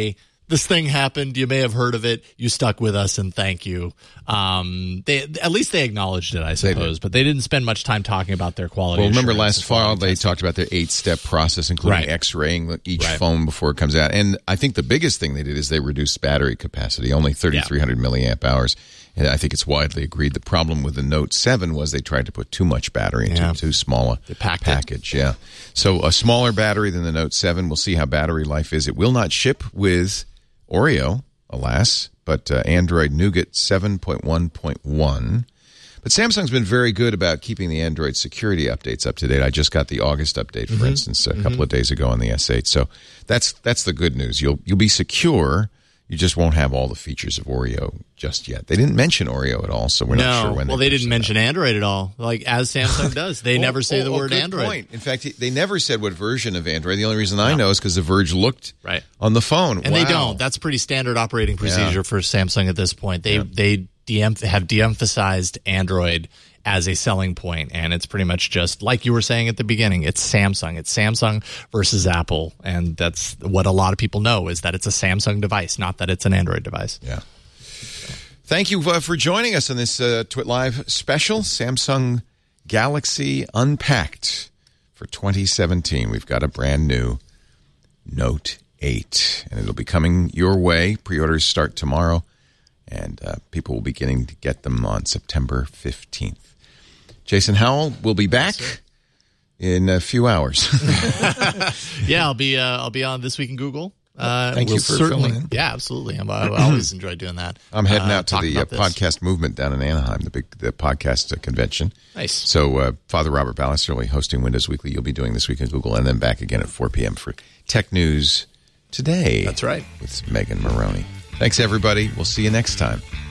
this thing happened. You may have heard of it. You stuck with us, and thank you. Um, they at least they acknowledged it, I suppose, they but they didn't spend much time talking about their quality.
Well, remember last fall they testing. talked about their eight-step process, including
right.
X-raying each
right.
phone before it comes out. And I think the biggest thing they did is they reduced battery capacity, only thirty-three hundred yeah. milliamp hours. And I think it's widely agreed. The problem with the Note seven was they tried to put too much battery into yeah. too small a package. It. Yeah, so a smaller battery than the Note seven. We'll see how battery life is. It will not ship with Oreo, alas, but uh, Android Nougat seven point one point one. But Samsung's been very good about keeping the Android security updates up to date. I just got the August update, for mm-hmm. instance, a mm-hmm. couple of days ago on the S eight. So that's that's the good news. You'll you'll be secure. You just won't have all the features of Oreo just yet. They didn't mention Oreo at all, so we're
no.
not sure when.
Well,
they,
they didn't mention that. Android at all, like as Samsung does. They
well,
never say
oh,
the
oh,
word
good
Android.
Point. In fact, they never said what version of Android. The only reason I no. know is because The Verge looked
right.
on the phone.
And
wow.
they don't. That's pretty standard operating procedure
yeah.
for Samsung at this point. They
yeah.
they de- have de-emphasized Android as a selling point, and it's pretty much just like you were saying at the beginning. It's Samsung. It's Samsung versus Apple, and that's what a lot of people know is that it's a Samsung device, not that it's an Android device.
Yeah. Thank you uh, for joining us on this uh, Twit Live special, Samsung Galaxy Unpacked for twenty seventeen. We've got a brand new Note eight, and it'll be coming your way. Pre-orders start tomorrow, and uh, people will be beginning to get them on September fifteenth. Jason Howell will be back yes, in a few hours.
yeah, I'll be uh, I'll be on This Week in Google. Uh,
Thank
we'll
you for
certainly,
filling in.
Yeah, absolutely. I'm, I always enjoy doing that.
I'm heading
uh,
out to the uh, podcast movement down in Anaheim, the big the podcast uh, convention.
Nice.
So uh, Father Robert Ballister will be hosting Windows Weekly. You'll be doing This Week in Google, and then back again at four p.m. for Tech News Today.
That's right.
With Megan Maroney. Thanks, everybody. We'll see you next time.